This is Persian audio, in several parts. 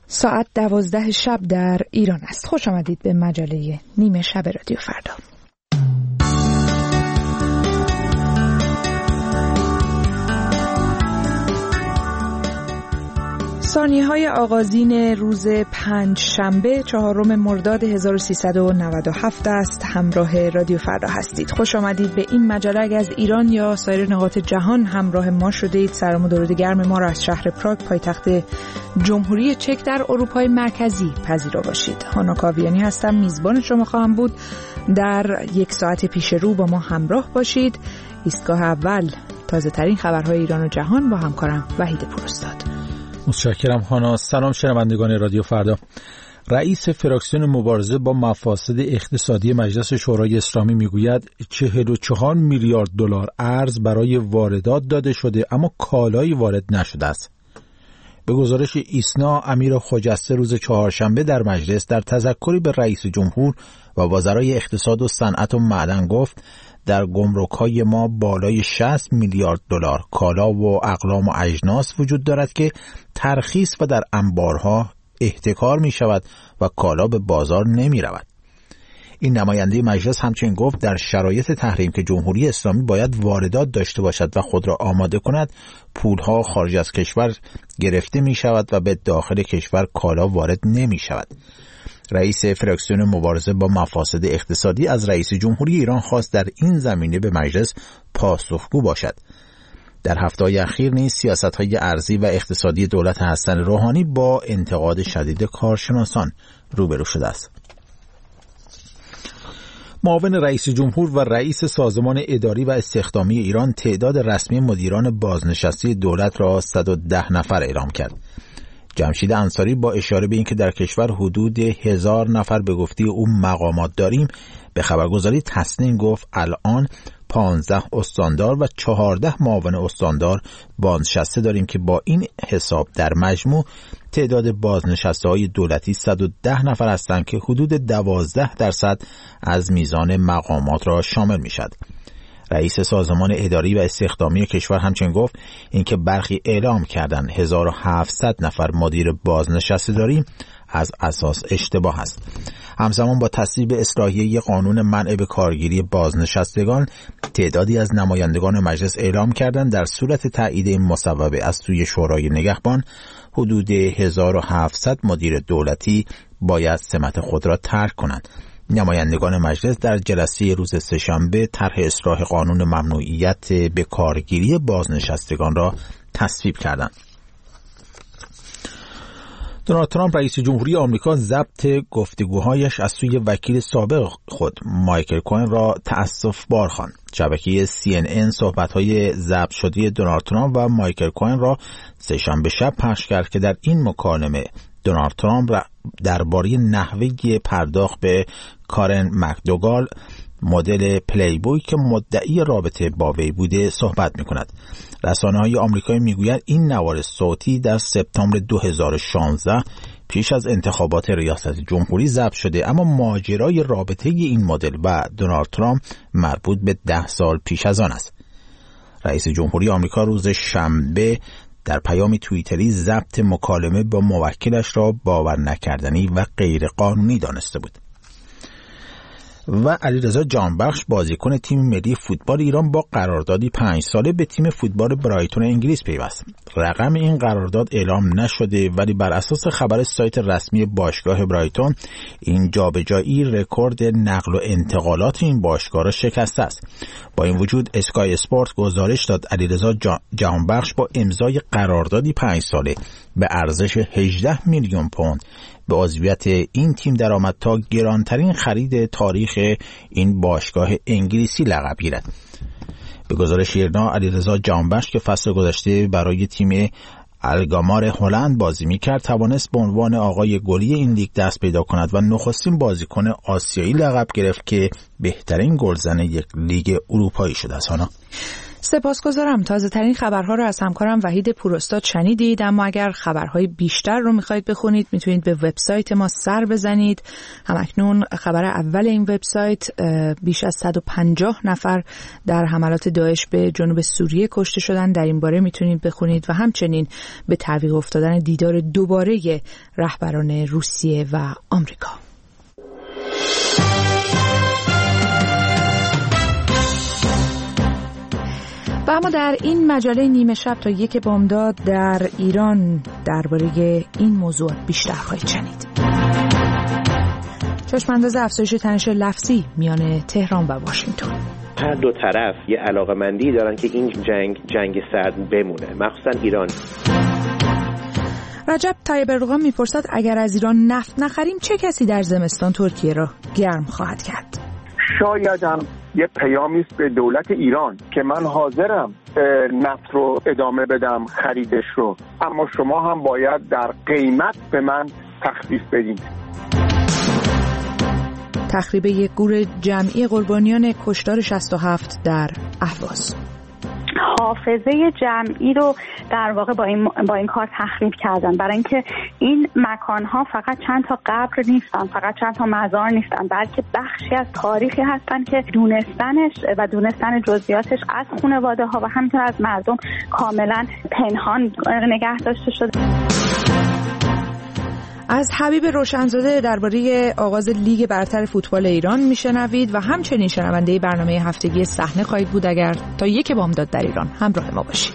ساعت 12 شب در ایران است. خوش آمدید به مجله نیمه شب رادیو فردا. ثانیه‌های آغازین روز پنجشنبه 4 مرداد 1397 است. همراه رادیو فردا هستید. خوش آمدید به این مجله. اگر از ایران یا سایر نقاط جهان همراه ما شدید، سلام و درود گرم ما را از شهر پراگ، پایتخت جمهوری چک در اروپای مرکزی پذیرا باشید. هانا کاویانی هستم، میزبان شما خواهم بود. در یک ساعت پیش رو با ما همراه باشید. ایستگاه اول تازه ترین خبرهای ایران و جهان با همکارم وحید پوراستاد. متشکرم هانا. سلام شنوندگان رادیو فردا. رئیس فراکسیون مبارزه با مفاسد اقتصادی مجلس شورای اسلامی میگوید 44 میلیارد دلار ارز برای واردات داده شده اما کالایی وارد نشده است. به گزارش ایسنا، امیر خجسته روز چهارشنبه در مجلس در تذکری به رئیس جمهور و وزرای اقتصاد و صنعت و معدن گفت در گمرک‌های ما بالای 60 میلیارد دلار کالا و اقلام و اجناس وجود دارد که ترخیص و در انبارها احتکار می شود و کالا به بازار نمی رود. این نماینده مجلس همچنین گفت در شرایط تحریم که جمهوری اسلامی باید واردات داشته باشد و خود را آماده کند، پولها خارج از کشور گرفته می شود و به داخل کشور کالا وارد نمی شود. رئیس فراکسیون مبارزه با مفاسد اقتصادی از رئیس جمهوری ایران خواست در این زمینه به مجلس پاسخگو باشد. در هفته‌های اخیر نیز سیاست‌های ارزی و اقتصادی دولت حسن روحانی با انتقاد شدید کارشناسان روبرو شده است. معاون رئیس جمهور و رئیس سازمان اداری و استخدامی ایران تعداد رسمی مدیران بازنشسته دولت را 110 نفر اعلام کرد. جمشید انصاری با اشاره به اینکه در کشور حدود 1000 نفر به گفته او مقامات داریم، به خبرگزاری تسنیم گفت الان 15 استاندار و 14 معاون استاندار بازنشسته داریم که با این حساب در مجموع تعداد بازنشسته‌های دولتی 110 نفر هستند که حدود 12% از میزان مقامات را شامل می‌شود. رئیس سازمان اداری و استخدامی کشور همچنین گفت اینکه برخی اعلام کردن 1700 نفر مدیر بازنشسته داریم از اساس اشتباه است. همزمان با تصویب اصلاحیه قانون منع به کارگیری بازنشستگان، تعدادی از نمایندگان مجلس اعلام کردند در صورت تایید این مصوبه از سوی شورای نگهبان حدود 1700 مدیر دولتی باید سمت خود را ترک کنند. نمایندگان مجلس در جلسه روز سه‌شنبه طرح اصلاح قانون ممنوعیت به کارگیری بازنشستگان را تصویب کردند. دونالد ترامپ رئیس جمهوری آمریکا ضبط گفتگوهایش از سوی وکیل سابق خود مایکل کوئن را تأسف‌بار خواند. شبکه CNN صحبت‌های ضبط شده دونالد ترامپ و مایکل کوئن را سه‌شنبه شب پخش کرد که در این مکالمه دونالد ترامپ درباره نحوه پرداخت به کارن مکدوگال مدل پلیبوی که مدعی رابطه با وی بوده صحبت می‌کند. رسانه‌های آمریکایی می‌گویند این نوار صوتی در سپتامبر 2016 پیش از انتخابات ریاست جمهوری ضبط شده، اما ماجرای رابطه این مدل و دونالد ترامپ مربوط به 10 سال پیش از آن است. رئیس جمهوری آمریکا روز شنبه در پیامی توییتری ضبط مکالمه با موکلش را باور نکردنی و غیر قانونی دانسته بود. و علیرضا جانبخش بازیکن تیم ملی فوتبال ایران با قراردادی 5 ساله به تیم فوتبال برایتون انگلیس پیوست. رقم این قرارداد اعلام نشده ولی بر اساس خبر سایت رسمی باشگاه برایتون این جابجایی رکورد نقل و انتقالات این باشگاه را شکسته است. با این وجود اسکای اسپورت گزارش داد علیرضا جانبخش با امضای قراردادی 5 ساله به ارزش 18 میلیون پوند به عضویت این تیم درآمد تا گرانترین خرید تاریخ این باشگاه انگلیسی لقب گیرد. به گزارش ایرنا، علیرضا جانبخش که فصل گذشته برای تیم الگامار هلند بازی می‌کرد توانست به عنوان آقای گلی این لیگ دست پیدا کند و نخستین بازیکن آسیایی لقب گرفت که بهترین گلزن یک لیگ اروپایی شده است. سپاسگزارم. تازه ترین خبرها رو از همکارم وحید پوراستاد شنیدید، اما اگر خبرهای بیشتر رو میخواید بخونید میتونید به وبسایت ما سر بزنید. همکنون خبر اول این وبسایت بیش از 150 نفر در حملات داعش به جنوب سوریه کشته شدن، در این باره میتونید بخونید و همچنین به تعویق افتادن دیدار دوباره رهبران روسیه و آمریکا. و اما در این مجله نیمه شب تا 1 بامداد در ایران درباره این موضوع بیشتر خواهید شنید. چشمانداز افزایش تنش لفظی میان تهران و واشنگتن. هر دو طرف یه علاقمندی دارن که این جنگ سرد بمونه، مخصوصا ایران. رجب طیب اردوغان میپرسد اگر از ایران نفت نخریم چه کسی در زمستان ترکیه را گرم خواهد کرد؟ شاید هم یه پیامی است به دولت ایران که من حاضرم نفت رو ادامه بدم خریدش رو، اما شما هم باید در قیمت به من تخفیف بدید. تخریب یک گور جمعی قربانیان کشتار 67 در اهواز. حافظه جمعی رو در واقع با این کار تخریب کردن، برای اینکه این مکان‌ها فقط چند تا قبر نیستن، فقط چند تا مزار نیستن، بلکه بخشی از تاریخی هستن که دونستنش و دونستن جزئیاتش از خانواده‌ها و همینطور از مردم کاملا پنهان نگه داشته شده. از حبیب روشنزاده درباره آغاز لیگ برتر فوتبال ایران میشنوید و همچنین شنونده برنامه هفتگی صحنه خواهید بود اگر تا 1 بامداد در ایران همراه ما باشید.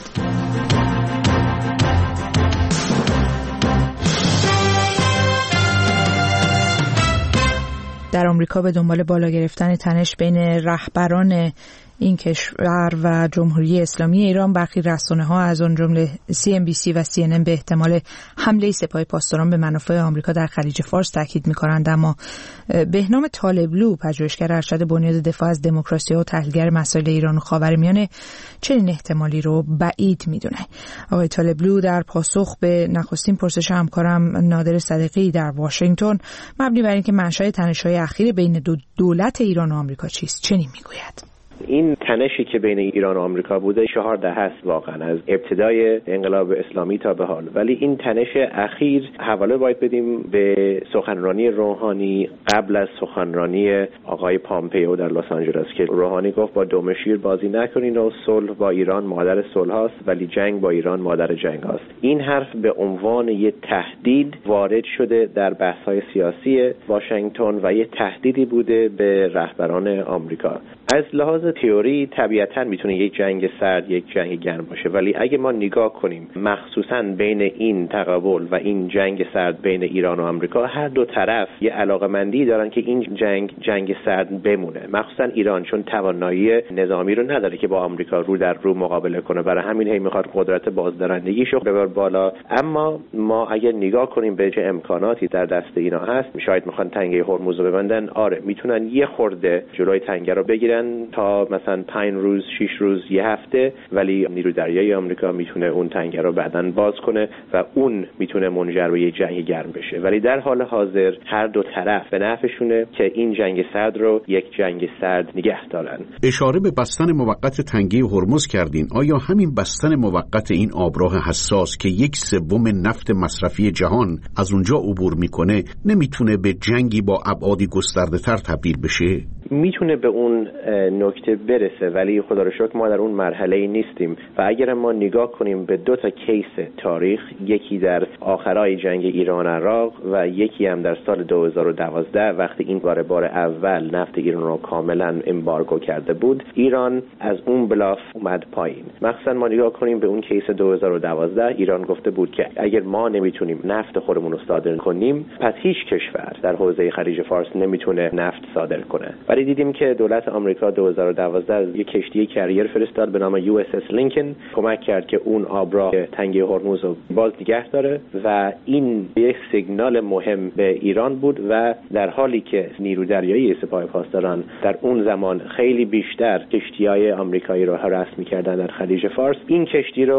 در آمریکا به دنبال بالا گرفتن تنش بین رهبران این کشور و جمهوری اسلامی ایران، برخی رسانه‌ها از آن جمله CNBC و CNN به احتمال حمله سپاه پاسداران به منافع آمریکا در خلیج فارس تاکید می‌کنند، اما بهنام طالبلو، پژوهشگر ارشد بنیاد دفاع از دموکراسی و تحلیلگر مسائل ایران و خاورمیانه، چنین احتمالی رو بعید می‌دونه. آقای طالبلو در پاسخ به نخستین پرسش همکارم نادر صدیقی در واشنگتن مبنی بر اینکه منشأ تنش‌های اخیر بین دولت ایران و آمریکا چیست چنین می‌گوید: این تنشی که بین ایران و آمریکا بوده 4 دهه است واقعا، از ابتدای انقلاب اسلامی تا به حال، ولی این تنش اخیر حواله باید بدیم به سخنرانی روحانی قبل از سخنرانی آقای پامپئو در لس آنجلس که روحانی گفت با دم شیر بازی نکنین و صلح با ایران مادر صلح است ولی جنگ با ایران مادر جنگ است. این حرف به عنوان یک تهدید وارد شده در بحث‌های سیاسی واشنگتن و یک تهدیدی بوده به رهبران آمریکا. از لحاظ تئوری طبیعتاً میتونه یک جنگ سرد یک جنگ گرم باشه، ولی اگه ما نگاه کنیم مخصوصاً بین این تقابل و این جنگ سرد بین ایران و آمریکا، هر دو طرف یه علاقمندی دارن که این جنگ سرد بمونه، مخصوصاً ایران چون توانایی نظامی رو نداره که با آمریکا رو در رو مقابله کنه، برای همین هی میخواد قدرت بازدارندگیشو ببره بالا. اما ما اگه نگاه کنیم به چه امکاناتی در دست اینا هست، شاید میخوان تنگه هرمز رو ببندن، آره میتونن یه خورده جلوی تنگه رو بگیرن تا مثلا 5 روز 6 روز یه هفته، ولی نیروی دریایی آمریکا میتونه اون تنگه رو بعداً باز کنه و اون میتونه منجر به یه جنگ گرم بشه. ولی در حال حاضر هر دو طرف به نفعشونه که این جنگ سرد رو یک جنگ سرد نگه دارن. اشاره به بستن موقت تنگه هرمز کردین. آیا همین بستن موقت این آبراه حساس که 1/3 نفت مصرفی جهان از اونجا عبور میکنه نمیتونه به جنگی با ابعادی گسترده‌تر تبدیل بشه؟ میتونه به اون نکته برسه، ولی خدا رو شکر ما در اون مرحله نیستیم و اگر ما نگاه کنیم به 2 تا کیس تاریخ، یکی در آخرای جنگ ایران عراق و یکی هم در سال 2012 وقتی این بار اول نفت ایران رو کاملا امبارگو کرده بود، ایران از اون بلاف اومد پایین. مثلا ما نگاه کنیم به اون کیس 2012، ایران گفته بود که اگر ما نمیتونیم نفت خودمون رو صادر کنیم پس هیچ کشور در حوزه خلیج فارس نمیتونه نفت صادر کنه. ولی دیدیم که دولت آمریکا 2012 یک کشتی کریر فرستاد به نام USS لینکن، کمک کرد که اون آبراه تنگه هرمز رو باز نگه داره و این یک سیگنال مهم به ایران بود و در حالی که نیرو دریایی سپاه پاسداران در اون زمان خیلی بیشتر کشتی‌های آمریکایی رو هراس می‌کردن در خلیج فارس، این کشتی رو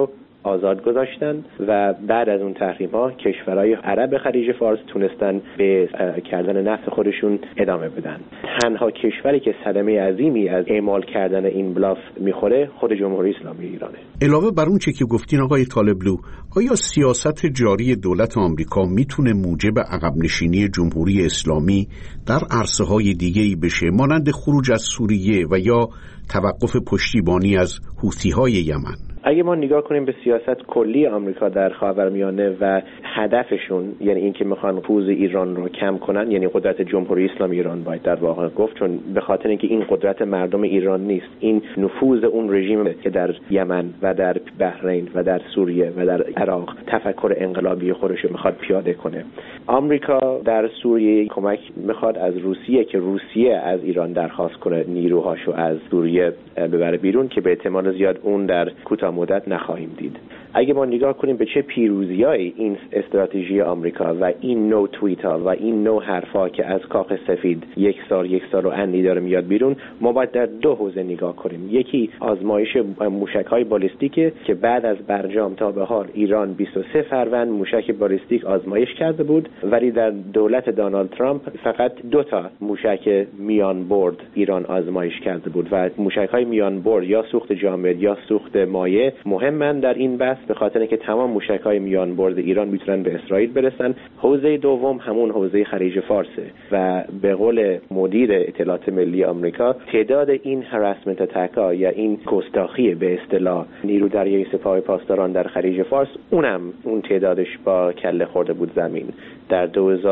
آزاد گذاشتن و بعد از اون تحریم‌ها کشورهای عرب خلیج فارس تونستن به کردن نفت خودشون ادامه بدن. تنها کشوری که صدمه عظیمی از اعمال کردن این بلاف میخوره خود جمهوری اسلامی ایرانه. علاوه بر اون چه که گفتین آقای طالبلو، آیا سیاست جاری دولت آمریکا میتونه موجب عقب نشینی جمهوری اسلامی در عرصه‌های دیگه‌ای بشه، مانند خروج از سوریه و یا توقف پشتیبانی از حوثی‌های یمن؟ اگه ما نگاه کنیم به سیاست کلی آمریکا در خاورمیانه و هدفشون، یعنی اینکه میخوان نفوذ ایران رو کم کنن، یعنی قدرت جمهوری اسلامی ایران باید در واقع گفت، چون به خاطر اینکه این قدرت مردم ایران نیست، این نفوذ اون رژیم که در یمن و در بحرین و در سوریه و در عراق تفکر انقلابی خودش رو میخواد پیاده کنه. آمریکا در سوریه کمک میخواد از روسیه که روسیه از ایران درخواست کنه نیروهاشو از سوریه ببره بیرون، که به احتمال زیاد اون در کوتاه مدت نخواهیم دید. اگه ما نگاه کنیم به چه پیروزیای این استراتژی آمریکا و این نوع توییت‌ها و این نوع حرفا که از کاخ سفید یک سال و اندی داره میاد بیرون، ما باید در دو حوزه نگاه کنیم. یکی آزمایش موشک‌های بالستیک که بعد از برجام تا به حال ایران 23 فروند موشک بالستیک آزمایش کرده بود، ولی در دولت دونالد ترامپ فقط 2 تا موشک میان برد ایران آزمایش کرده بود و موشک‌های میان برد یا سوخت جامد یا سوخت مایع مهمن در این بحث، به خاطر اینکه تمام موشک‌های میان برد ایران میتونن به اسرائیل برسن. حوزه دوم همون حوزه خلیج فارسه و به قول مدیر اطلاعات ملی آمریکا، تعداد این هراسمنت اتک‌ها یا این گستاخی به اصطلاح نیرو دریایی سپاه پاسداران در خلیج فارس، اون تعدادش با کله خورده بود زمین. در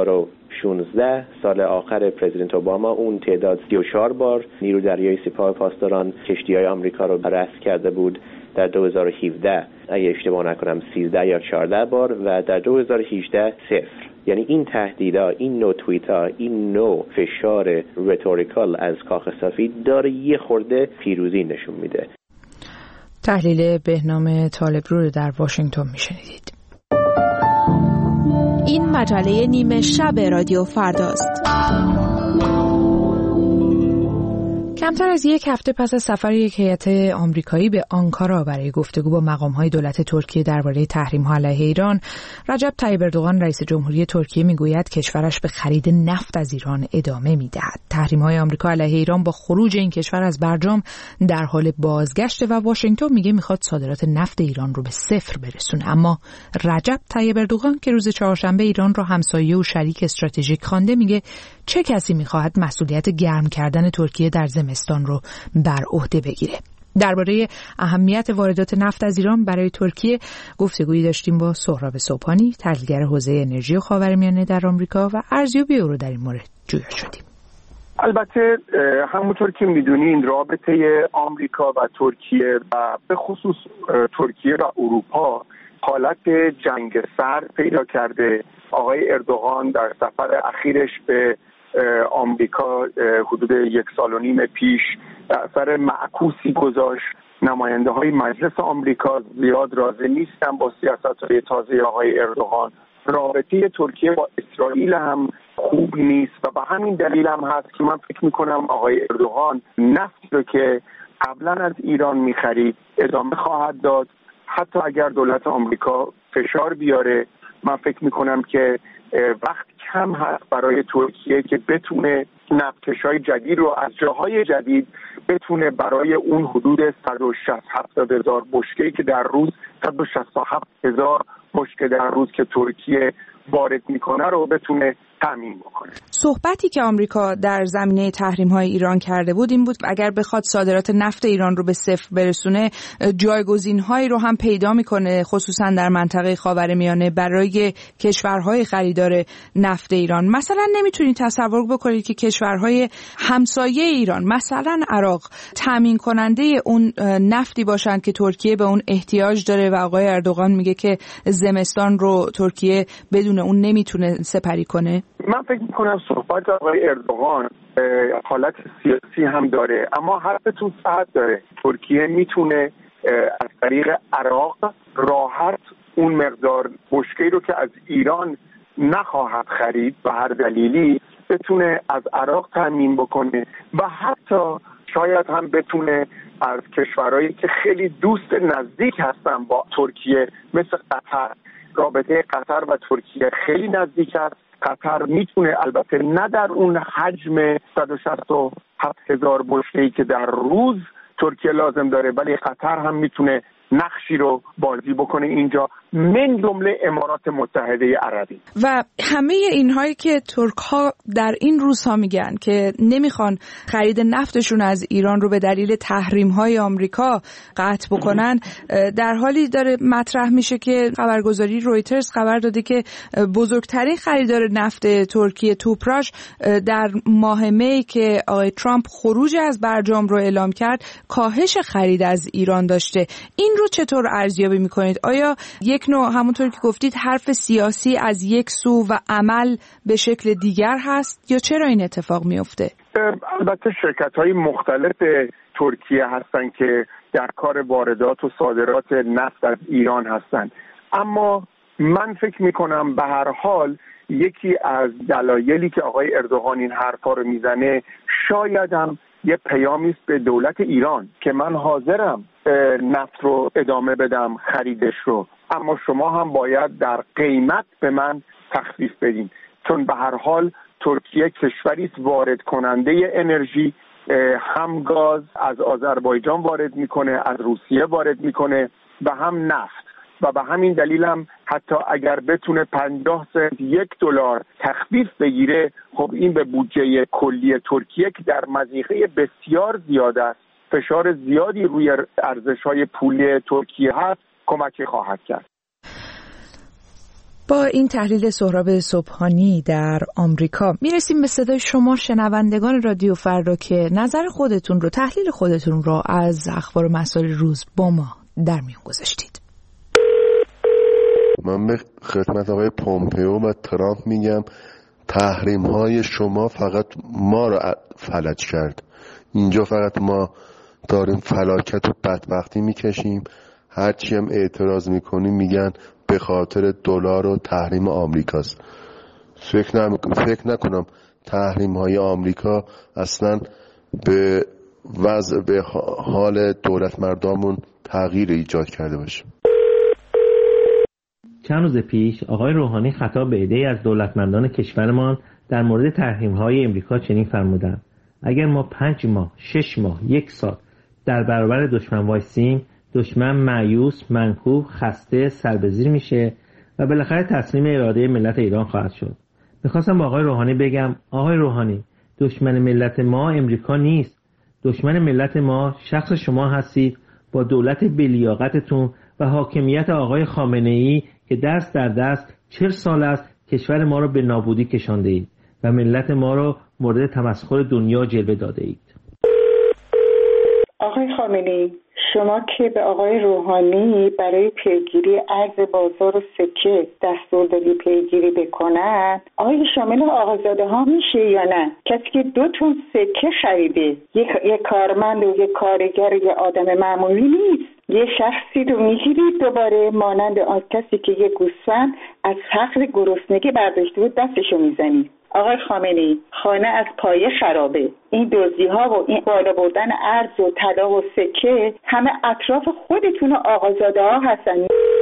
2016 سال آخر پرزیدنت اوباما اون تعداد 34 بار نیرو دریایی سپاه پاسداران کشتی‌های آمریکا رو رصد کرده بود. در 2017 اگه اشتباه نکنم 13 یا 14 بار و در 2018 0. یعنی این تهدیدها، این نوع توییت‌ها، این نوع فشار رتوریکال از کاخ سفید داره یه خورده پیروزی نشون میده. تحلیل بهنام طالبرو رو در واشنگتن میشنیدید. این مجله نیمه شب رادیو فرداست. کمتر از یک هفته پس از سفر یک هیئت آمریکایی به آنکارا برای گفتگو با مقام‌های دولت ترکیه درباره تحریم‌ها علیه ایران، رجب طیب اردوغان رئیس جمهوری ترکیه میگوید کشورش به خرید نفت از ایران ادامه می‌دهد. تحریم‌های آمریکا علیه ایران با خروج این کشور از برجام در حال بازگشت و واشنگتن میگه میخواد صادرات نفت ایران رو به صفر برسونه. اما رجب طیب اردوغان که روز چهارشنبه ایران رو همسایه و شریک استراتژیک خوانده، میگه چه کسی میخواهد مسئولیت گرم کردن ترکیه در زمستان رو بر عهده بگیره؟ درباره اهمیت واردات نفت از ایران برای ترکیه گفتگویی داشتیم با سهراب صبحانی، تحلیلگر حوزه انرژی و خاورمیانه در آمریکا، و ارزیابی او رو در این مورد جویا شدیم. البته همونطور که میدونین رابطه آمریکا و ترکیه و به خصوص ترکیه و اروپا حالت جنگ سرد پیدا کرده. آقای اردوغان در سفر اخیرش به آمریکا حدود 1.5 سال پیش اثر معکوسی گذاشت. نماینده های مجلس آمریکا زیاد راضی نیستن با سیاست‌های تازه آقای اردوغان. رابطه ترکیه با اسرائیل هم خوب نیست و به همین دلیل هم هست که من فکر میکنم آقای اردوغان نفتی رو که قبلا از ایران میخرید ادامه خواهد داد. حتی اگر دولت آمریکا فشار بیاره، من فکر میکنم که وقت کم هست برای ترکیه که بتونه نفتکش‌های جدید رو از جاهای جدید بتونه برای اون حدود 167,000 بشکه‌ای که در روز 167,000 بشکه در روز که ترکیه وارد میکنه رو بتونه تامین بکنه. صحبتی که آمریکا در زمینه تحریم‌های ایران کرده بود این بود اگر بخواد صادرات نفت ایران رو به صفر برسونه، جایگزین‌هایی رو هم پیدا میکنه، خصوصا در منطقه خاورمیانه برای کشورهای خریدار نفت ایران. مثلا نمیتونید تصور بکنید که کشورهای همسایه ایران، مثلا عراق، تامین کننده اون نفتی باشند که ترکیه به اون احتیاج داره و آقای اردوغان میگه که زمستان رو ترکیه بدون اون نمیتونه سپری کنه. من فکر میکنم صحبت آقای اردوغان حالت سیاسی هم داره، اما حرفتون صحت داره. ترکیه میتونه از طریق عراق راحت اون مقدار بشکه‌ای رو که از ایران نخواهد خرید و هر دلیلی بتونه از عراق تامین بکنه و حتی شاید هم بتونه از کشورهایی که خیلی دوست نزدیک هستن با ترکیه مثل قطر. رابطه قطر و ترکیه خیلی نزدیک است. قطر میتونه، البته نه در اون حجم 167,000 بشکه‌ای که در روز ترکیه لازم داره، ولی قطر هم میتونه نقشی رو بازی بکنه اینجا، من جمله امارات متحده عربی. و همه اینهایی که ترک ها در این روزها میگن که نمیخوان خرید نفتشون از ایران رو به دلیل تحریم های آمریکا قطع بکنن، در حالی داره مطرح میشه که خبرگزاری رویترز خبر داده که بزرگترین خریدار نفت ترکیه توپراش در ماه می که آقای ترامپ خروج از برجام رو اعلام کرد کاهش خرید از ایران داشته. این رو چطور ارزیابی میکنید؟ آیا یک نوع همونطور که گفتید حرف سیاسی از یک سو و عمل به شکل دیگر هست یا چرا این اتفاق میفته؟ البته شرکت‌های مختلف ترکیه هستن که در کار واردات و صادرات نفت از ایران هستن، اما من فکر میکنم به هر حال یکی از دلایلی که آقای اردوغان این حرفا رو میزنه شاید هم یه پیامی است به دولت ایران که من حاضرم نفت رو ادامه بدم خریدش رو، اما شما هم باید در قیمت به من تخفیف بدین، چون به هر حال ترکیه کشوری است وارد کننده انرژی، هم گاز از آذربایجان وارد میکنه، از روسیه وارد میکنه و هم نفت، و به همین دلیل هم حتی اگر بتونه 50 سنت $1 تخفیف بگیره، خب این به بودجه کلی ترکیه که در مضیقه بسیار زیاد است، فشار زیادی روی ارزش‌های پولی ترکیه هست، کمکی خواهد کرد. با این تحلیل سهراب صبحانی در آمریکا میرسیم به صدای شما شنوندگان رادیو فردا که نظر خودتون رو، تحلیل خودتون رو از اخبار و مسائل روز با ما در میون گذاشتید. من به خدمت آقای پومپئو و ترامپ میگم تحریم‌های شما فقط ما رو فلج کرد. اینجا فقط ما داریم فلاکت و بدبختی میکشیم. هرچی هم اعتراض میکنیم میگن به خاطر دلار و تحریم آمریکاست. فکر نکنم تحریم‌های آمریکا اصلا به وضع به حال دولت مردمون تغییر ایجاد کرده باشه. چند روز پیش آقای روحانی خطاب به عده‌ای از دولتمندان کشورمان در مورد تحریم‌های امریکا چنین فرمودند: اگر ما 5 ماه، 6 ماه، 1 سال در برابر دشمن وایسیم، دشمن مایوس، منکوب، خسته، سربزیر میشه و بالاخره تسلیم اراده ملت ایران خواهد شد. میخواستم با آقای روحانی بگم آقای روحانی، دشمن ملت ما امریکا نیست. دشمن ملت ما شخص شما هستید با دولت بی‌لیاقتتون و حاکمیت آقای خامنه‌ای که دست در دست 40 سال است کشور ما را به نابودی کشانده اید و ملت ما را مورد تمسخر دنیا جلوه داده اید. آقای خامنه‌ای، شما که به آقای روحانی برای پیگیری ارز بازار و سکه دستور دادی پیگیری بکنن، آیا شامل آقازاده ها میشه یا نه؟ کسی که 2 تن سکه خریده، یک کارمند و یک کارگر و یک آدم معمولی نیست. یه شخصی رو میگیرید دوباره مانند آن کسی که یک گوسفند از فقر گرسنگی برداشته بود دستشو میزنید. آقای خامنه‌ای، خانه از پایه خرابه. این دزدی‌ها و این بالا بردن ارز و طلا و سکه همه اطراف خودتون و آقازاده‌ها هستن.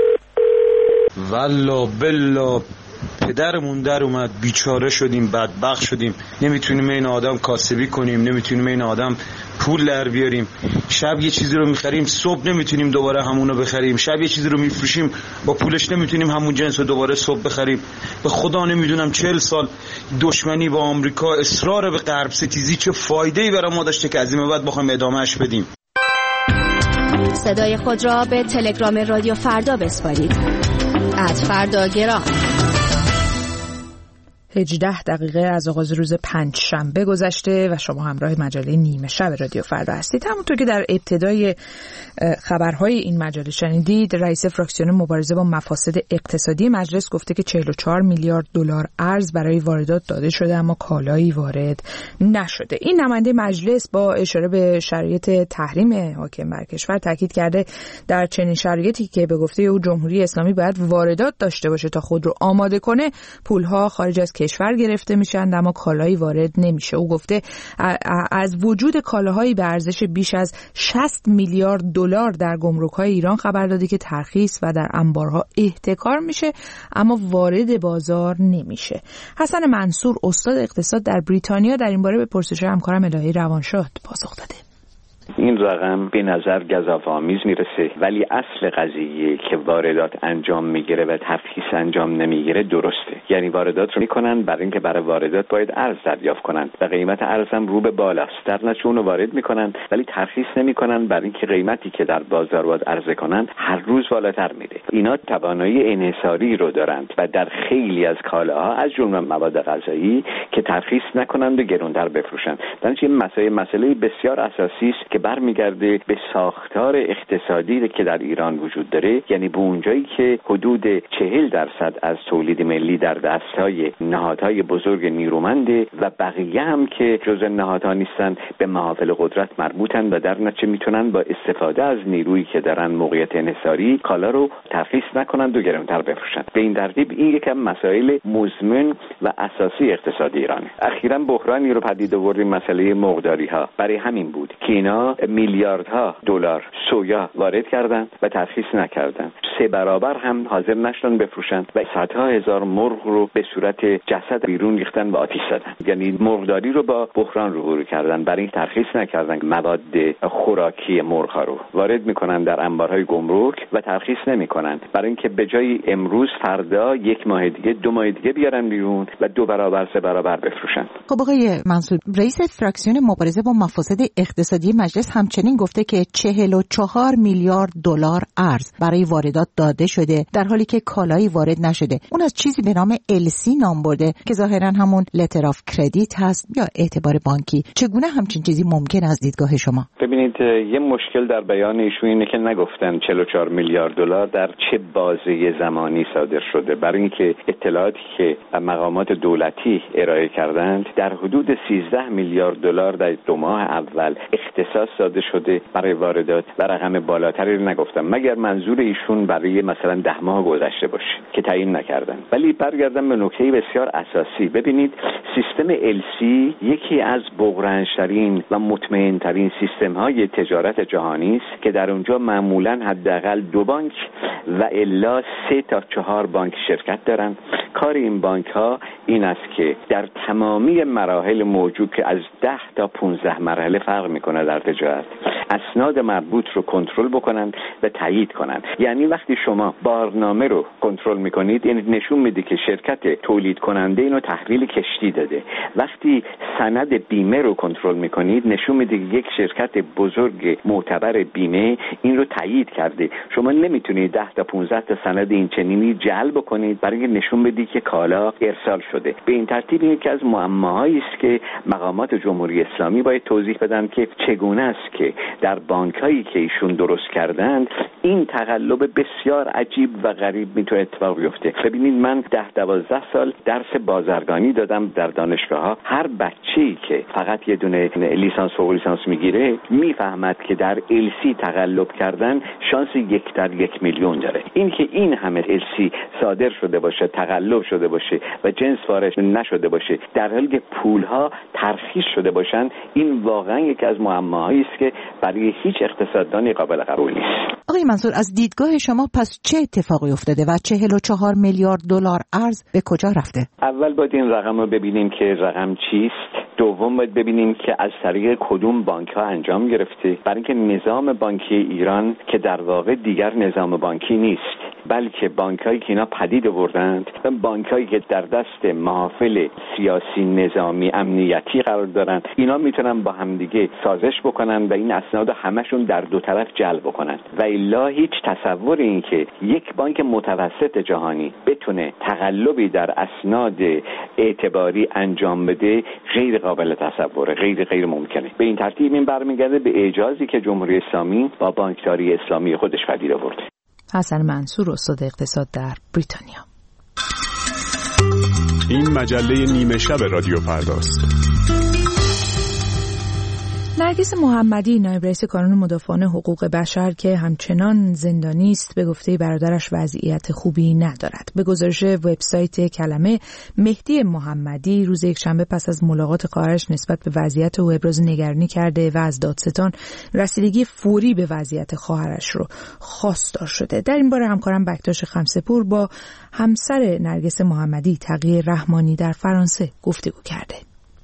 والله بالله پدرمون در اومد، بیچاره شدیم، بدبخت شدیم، نمیتونیم این آدم کاسبی کنیم، نمیتونیم این آدم پول در بیاریم. شب یه چیزی رو میخریم، صبح نمیتونیم دوباره همونو بخریم. شب یه چیزی رو میفروشیم، با پولش نمیتونیم همون جنس رو دوباره صبح بخریم. به خدا نمیدونم 40 سال دشمنی با آمریکا، اصرار به غرب ستیزی چه فایده‌ای برای ما داشته که از این بعد بخوایم ادامهش بدیم. صدای خود را به تلگرام رادیو فردا بسپارید. @فرداگرام. 18 دقیقه از آغاز روز پنجشنبه گذشته و شما همراه مجله نیمه شب رادیو فردا هستید. همونطور که در ابتدای خبرهای این مجله شنیدید، رئیس فراکسیون مبارزه با مفاسد اقتصادی مجلس گفته که 44 میلیارد دلار ارز برای واردات داده شده اما کالایی وارد نشده. این نماینده مجلس با اشاره به شرایط تحریم حاکم بر کشور تاکید کرده در چنین شرایطی که به گفته او جمهوری اسلامی باید واردات داشته باشه تا خود رو آماده کنه، پولها خارج از کشور گرفته میشن اما کالایی وارد نمیشه. او گفته از وجود کالاهایی به ارزش بیش از 60 میلیارد دلار در گمرک‌های ایران خبر داده که ترخیص و در انبارها احتکار میشه اما وارد بازار نمیشه. حسن منصور استاد اقتصاد در بریتانیا در این باره به پرسش همکارم الهی روانشاد پاسخ داده. این رقم به نظر گزافه‌آمیز میرسه، ولی اصل قضیه که واردات انجام میگیره و ترخیص انجام نمیگیره درسته. یعنی واردات رو میکنن برای اینکه برای واردات باید ارز دریافت کنن و قیمت ارز هم رو به بالاست، در نتیجه اون رو وارد میکنن ولی ترخیص نمیکنن برای اینکه قیمتی که در بازار باید عرضه کنن هر روز بالاتر میره. اینا توانایی انحصاری رو دارند و در خیلی از کالاها از جمله مواد غذایی که ترخیص نکنند و گرانتر بفروشن. در نتیجه مسئله بسیار اساسی است که برمیگرده به ساختار اقتصادی که در ایران وجود داره، یعنی به اونجایی که حدود 40% از تولید ملی در دستهای نهادهای بزرگ نیرومنده و بقیه هم که جزء نهادها نیستن به محافل قدرت مربوطن و در نتیجه میتونن با استفاده از نیرویی که دارن موقعیت انحصاری کالا رو ترخیص نکنند و گرانتر بفروشن. به این ترتیب این یکم مسائل مزمن و اساسی اقتصاد ایرانه. اخیراً بحرانی رو پدید آوردیم، مسئله مرغداری ها. برای همین بود که اینا میلیاردها دلار سویا وارد کردند و ترخیص نکردند. 3 برابر هم حاضر نشدن بفروشن و صدها هزار مرغ رو به صورت جسد بیرون ریختن و آتش زدن. یعنی مرغداری رو با بحران روبرو کردن، برای این ترخیص نکردن. مواد خوراکی مرغ‌ها رو وارد میکنن در انبارهای گمرک و ترخیص نمیکنن، برای اینکه به جای امروز فردا 1 ماه دیگه 2 ماه دیگه بیارن بیرون و 2 برابر 3 برابر بفروشن. خب آقای منصور، رئیس فراکسیون مبارزه با مفاسد اقتصادی مجلس همچنین گفته که 44 میلیارد دلار ارز برای واردات داده شده در حالی که کالایی وارد نشده. اون از چیزی به نام LC نام برده که ظاهرا همون لتر آف کردیت هست یا اعتبار بانکی. چگونه همچین چیزی ممکن از دیدگاه شما؟ ببینید، یه مشکل در بیان ایشون اینه که نگفتن 44 میلیارد دلار در چه بازه زمانی صادر شده، برای اینکه اطلاعاتی که مقامات دولتی ارائه کردند در حدود 13 میلیارد دلار در 2 ماه اول اختصاص داده شده برای واردات و رقم بالاتری رو نگفتم، مگر منظور ایشون برای مثلا 10 ماه گذشته باشه که تعیین نکردن. ولی برگردم به نکته بسیار اساسی. ببینید، سیستم LC یکی از بغرنج‌ترین و مطمئن‌ترین سیستم‌های تجارت جهانی است که در اونجا معمولاً حداقل 2 بانک و الا 3 تا 4 بانک شرکت دارن. کار این بانک‌ها این است که در تمامی مراحل موجود که از 10 تا 15 مرحله فرق می‌کنه در تجارت، اسناد مربوط رو کنترل بکنن و تایید کنن. یعنی وقتی شما بارنامه رو کنترل میکنید، یعنی نشون میده که شرکت تولید کننده اینو تحویل کشتی داده. وقتی سند بیمه رو کنترل میکنید، نشون میده که یک شرکت بزرگ معتبر بیمه این رو تایید کرده. شما نمیتونید 10 تا 15 تا سند این چنینی جعل بکنید برای اینکه نشون بدید که کالا ارسال شده. به این ترتیب یکی از معماهایی است که مقامات جمهوری اسلامی باید توضیح بدن که چگونه است که در بانک‌هایی که ایشون درست کردند این تقلب بسیار عجیب و غریب میتونه اتفاق بیفته. ببینید، من 10-12 سال درس بازرگانی دادم در دانشگاه‌ها. هر بچه‌ای که فقط یه دونه لیسانس فوق لیسانس میگیره میفهمد که در LC تقلب کردن شانس 1 در 1 میلیون داره. این که این همه LC صادر شده باشه، تقلب شده باشه و جنس وارد نشده باشه، در حالی که پول‌ها ترخیص شده باشن، این واقعا یکی از معماهایی است که برای هیچ اقتصاددانی قابل قبول نیست. آقای منصور، از دیدگاه شما پس چه اتفاقی افتاده و 44 میلیارد دلار ارز به کجا رفته؟ اول باید این رقم رو ببینیم که رقم چیست. دوم باید ببینیم که از طریق کدوم بانک ها انجام گرفته، برای اینکه نظام بانکی ایران که در واقع دیگر نظام بانکی نیست، بلکه بانکایی که اینا پدید آوردند و بانکایی که در دست محافل سیاسی، نظامی، امنیتی قرار دارند، اینا میتونن با همدیگه سازش بکنن و این اسناد همشون در 2 طرف جلب بکنن. و الا هیچ تصور این که یک بانک متوسط جهانی بتونه تقلبی در اسناد اعتباری انجام بده غیر قابل تصوره، غیر ممکنه. به این ترتیب این برمیگرده به اعجازی که جمهوری اسلامی با بانکداری اسلامی خودش پدید آورده. حسن منصور، استاد اقتصاد در بریتانیا. این مجله نیمه شب رادیو فرداست. نرگس محمدی، نایب رئیس کانون مدافعان حقوق بشر که همچنان زندانی است، به گفته برادرش وضعیت خوبی ندارد. به گزارش وبسایت کلمه، مهدی محمدی روز یکشنبه پس از ملاقات خواهرش نسبت به وضعیت او ابراز نگرانی کرده و از دادستان رسیدگی فوری به وضعیت خواهرش رو خواستار شده. در این باره همکارم بکتاش خمسه‌پور با همسر نرگس محمدی، تقی رحمانی، در فرانسه گفتگو کرده.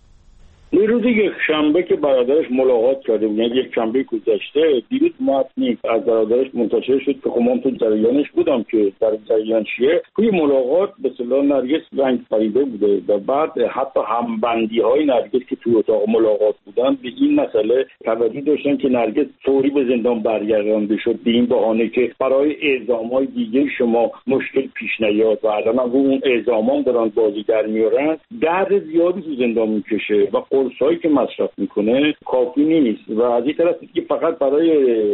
روز یک شنبه که برادرش ملاقات کرده بود، یعنی یک شنبه گذشته، دیروز متنی از برادرش منتشر شد که من تو جریانش بودم که در جریان چیه. توی ملاقات به اصطلاح نرگس رنگ پریده بوده و بعد حتی همبندی های نرگس که توی اتاق ملاقات بودن به این مسئله توجه داشتن که نرگس فوری به زندان برگردانده شد به این بهانه که برای اعدام‌های دیگه شما مشکل پیش نیاد و الان هم اون اعدامام دارن بازی در میارن، درد زیادی تو زندان میکشه و قرصایی که مصرف میکنه کافی نیست و از این طرف که فقط برای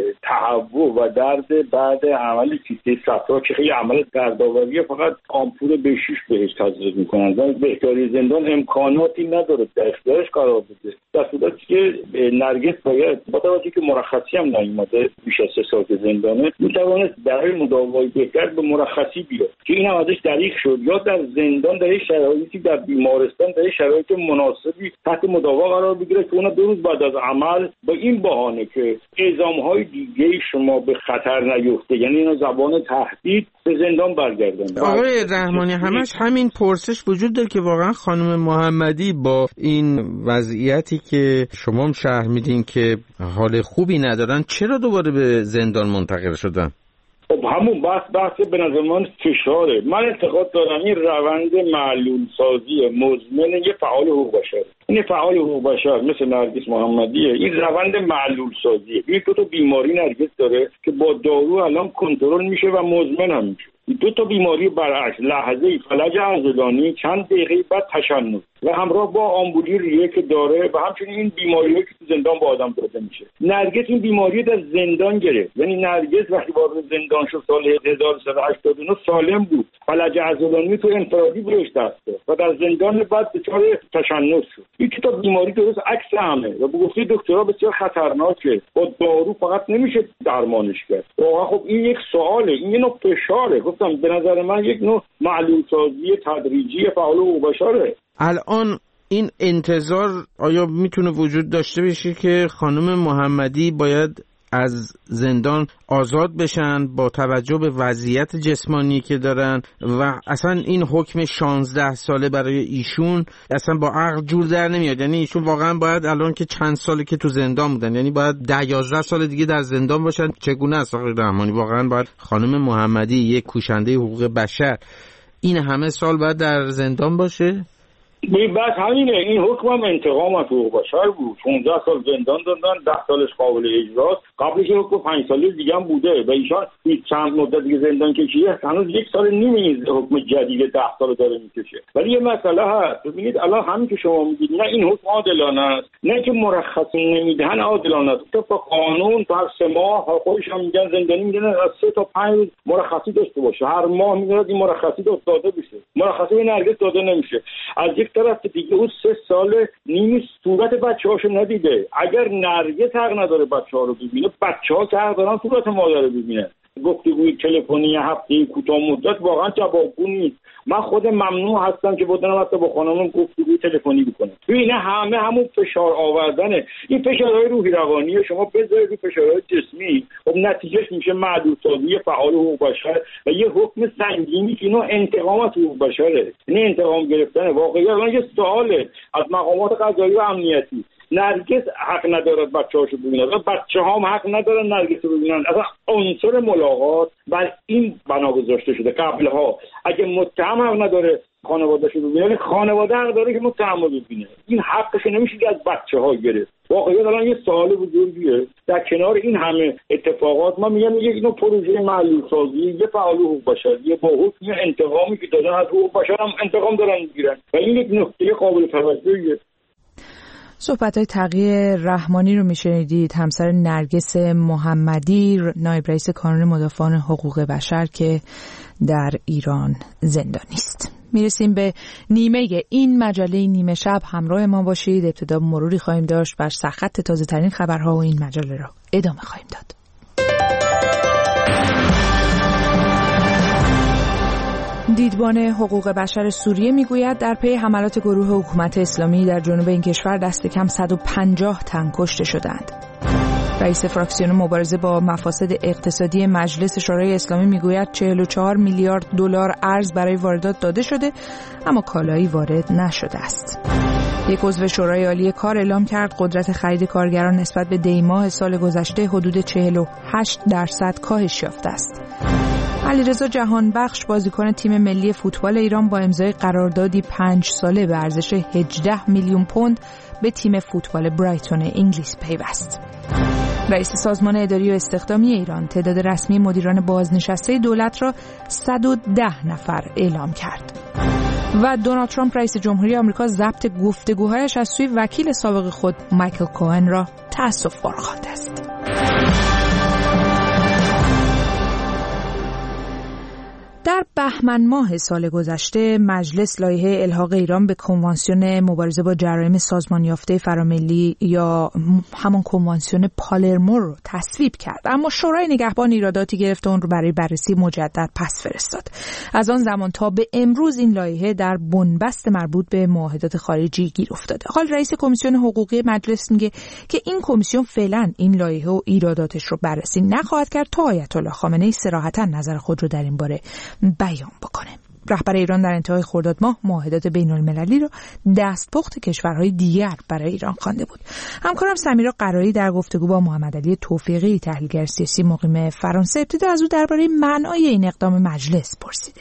تهوع و درد بعد عمل کیسه صفرا که خیلی عمل دردآوریه فقط آمپول بشیش بهش تزریق میکنن و بهداری زندان امکاناتی نداره در اختیارش قرار بده، در صورتی که نرگس باید با توجه که مرخصی هم نیومده بیش از 3 سال زندانه میتوانست برای مداوای بهتر به مرخصی بیاد که این هم ازش دریغ شد، یا در زندان در شرایطی در بیمارستان در شرایط مناسبی تحت مداوا قرار بگیره که اونا 2 روز بعد از عمل با این بهانه که اعدام‌های دیگه شما به خطر نیفته، یعنی اینا زبان تهدید، به زندان برگردن. آقای رحمانی، همش همین پرسش وجود داره که واقعا خانم محمدی با این وضعیتی که شما هم شرح میدین که حال خوبی ندارن، چرا دوباره به زندان منتقل شدن؟ خب همون بحث به نظر من فشاره. من اعتقاد دارم این روند معلول سازی مزمن یه فعال حقوق بشر، این فعال حقوق بشر مثل نرگس محمدیه، این روند معلول سازیه. این 2 بیماری نرگس داره که با دارو الان کنترل میشه و مزمن هم میشه. 2 بیماری برعکس، لحظه فلج عضلانی، چند دقیقه بعد تشنج و همراه با آمبولی ریه که داره و همچنین این بیماری‌ها که تو زندان با آدم داده میشه. نرگس این بیماری در زندان گرفت، یعنی نرگس وقتی وارد زندان شد سال 1389 سالم بود، فلج عضلانی تو انفرادی بهش دست داد و در زندان بعد دچار تشنج شد. این 2 بیماری درست عکس همه و به گفته دکترها بسیار خطرناکه، با دارو فقط نمیشه درمانش کرد. واقعا خب این یک سواله، این یه نوع فشاره. گفتم به نظر من یک نوع معلول سازی تدریجی فعال حقوق بشره. الان این انتظار آیا میتونه وجود داشته باشه که خانم محمدی باید از زندان آزاد بشن با توجه به وضعیت جسمانی که دارن و اصلا این حکم 16 ساله برای ایشون اصلا با عقل جور در نمیاد؟ یعنی ایشون واقعا باید الان که چند ساله که تو زندان بودن، یعنی باید 10-11 سال دیگه در زندان باشن؟ چگونه است آقای رحمانی؟ واقعا باید خانم محمدی یک کوشنده حقوق بشر این همه سال باید در زندان باشه؟ بس همینه، این حکم هم انتقام از حقوق بشر بود. 15 سال زندان دادن، 10 سالش قابل اجراست، قبلش حکم 5 ساله دیگه هم بوده و ایشان چند مدت دیگه زندان کشیده، هنوز 1 سال نیم این حکم جدید 10 سال داره میکشه. ولی یه مسئله هست، ببینید الان همین که شما میگید نه این حکم عادلانه است، نه که مرخصی نمیدن عادلانه است. تو با قانون هر 3 ماه خودشون میگن زندانی میدن از 3 تا 5 روز مرخصی داشته باشه، هر ماه میاد این مرخصی داده بشه. مرخصی به نرگس داده نمیشه. از یک طرف دیگه اون 3 سال نیمی صورت بچه‌هاشو ندیده. اگر نرگس حق نداره بچه‌ها رو ببینه، بچه‌ها که حق دارن صورت مادر رو ببینه. گفتگوی تلفنی هفته کوتاه مدت واقعا جوابگو نیست. من خود ممنوع هستم که بدونم حتی با خانمم گفتگوی تلفنی بکنم. اینا همون فشار آوردنه. این فشارهای روحی روانی شما بذارید رو فشارهای جسمی، خب نتیجهش میشه معدود سازی فعال حقوق بشر و یه حکم سنگینی که اینو انتقام از حقوق بشره. این انتقام گرفتن واقعا الان یه سواله از مقامات قضایی و امنیتی. نرگس حق ندارد بچه‌هاشو ببینه، بچه‌ها هم حق ندارن نرگس رو ببینن. اصلا عنصر ملاقات بر این بنا گذاشته شده قبلها. اگه متهم حق نداره خانواده‌شو ببینه، خانواده حق داره که متهم رو ببینه. این حقش نمیشه که از بچه‌ها گرفت. واقعا الان یه سوال بزرگیه. در کنار این همه اتفاقات ما میگم اینو پروژه معلول سازی یه فعال حقوق بشریه با حکم انتقامی که دادن از حقوق بشر هم انتقام دارن میگیرن و این یک نکته قابل توجهیه. صحبت‌های تقی رحمانی رو میشنیدید، همسر نرگس محمدی، نایب رئیس کانون مدافعان حقوق بشر که در ایران زندانی است. میرسیم به نیمه این مجله نیمه شب. همراه ما باشید. ابتدا مروری خواهیم داشت بر سرخط تازه ترین خبرها و این مجله را ادامه خواهیم داد. دیدبان حقوق بشر سوریه میگوید در پی حملات گروه حکومت اسلامی در جنوب این کشور دست کم 150 تن کشته شدند. رئیس فراکسیون مبارزه با مفاسد اقتصادی مجلس شورای اسلامی میگوید 44 میلیارد دلار ارز برای واردات داده شده اما کالایی وارد نشده است. یک عضو شورای عالی کار اعلام کرد قدرت خرید کارگران نسبت به دی ماه سال گذشته حدود 48% کاهش یافته است. علیرضا جهانبخش بازیکن تیم ملی فوتبال ایران با امضای قراردادی 5 ساله به ارزش 18 میلیون پوند به تیم فوتبال برایتون انگلیس پیوست. رئیس سازمان اداری و استخدامی ایران تعداد رسمی مدیران بازنشسته دولت را 110 نفر اعلام کرد. و دونالد ترامپ رئیس جمهوری آمریکا ضبط گفتگوهایش از سوی وکیل سابق خود مایکل کوهن را تأسف‌بار خوانده است. در بهمن ماه سال گذشته مجلس لایحه الحاق ایران به کنوانسیون مبارزه با جرایم سازمان یافته فراملی یا همان کنوانسیون پالرمو رو تصویب کرد، اما شورای نگهبان ایراداتی گرفت و اون رو برای بررسی مجدد پس فرستاد. از آن زمان تا به امروز این لایحه در بنبست مربوط به معاهدات خارجی گیر افتاده. حال رئیس کمیسیون حقوقی مجلس میگه که این کمیسیون فعلا این لایحه و ایراداتش رو بررسی نخواهد کرد تا آیت الله خامنه‌ای صراحتاً نظر خود رو در این باره بیان بکنه. رهبر ایران در انتهای خرداد ماه معاهدات بین‌المللی را دستپخت کشورهای دیگر برای ایران خوانده بود. همکارم سمیرا قرایی در گفتگو با محمد علی توفیقی تحلیلگر سیاسی مقیم فرانسه ابتدا از او درباره معنای این اقدام مجلس پرسیده.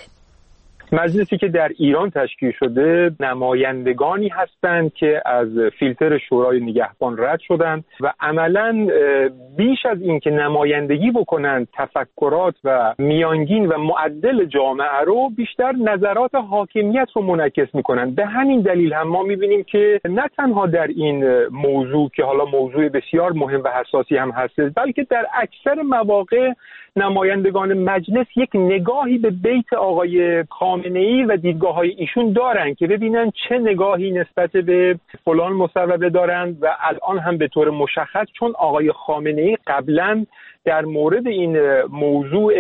مجلسی که در ایران تشکیل شده نمایندگانی هستند که از فیلتر شورای نگهبان رد شدند و عملاً بیش از این که نمایندگی بکنند تفکرات و میانگین و معدل جامعه رو، بیشتر نظرات حاکمیت رو منعکس میکنند. به همین دلیل هم ما میبینیم که نه تنها در این موضوع که حالا موضوع بسیار مهم و حساسی هم هست، بلکه در اکثر مواقع نمایندگان مجلس یک نگاهی به بیت آقای خامنه‌ای و دیدگاه‌های ایشون دارن که ببینن چه نگاهی نسبت به فلان مصوبه دارند و الان هم به طور مشخص چون آقای خامنه‌ای قبلا در مورد این موضوع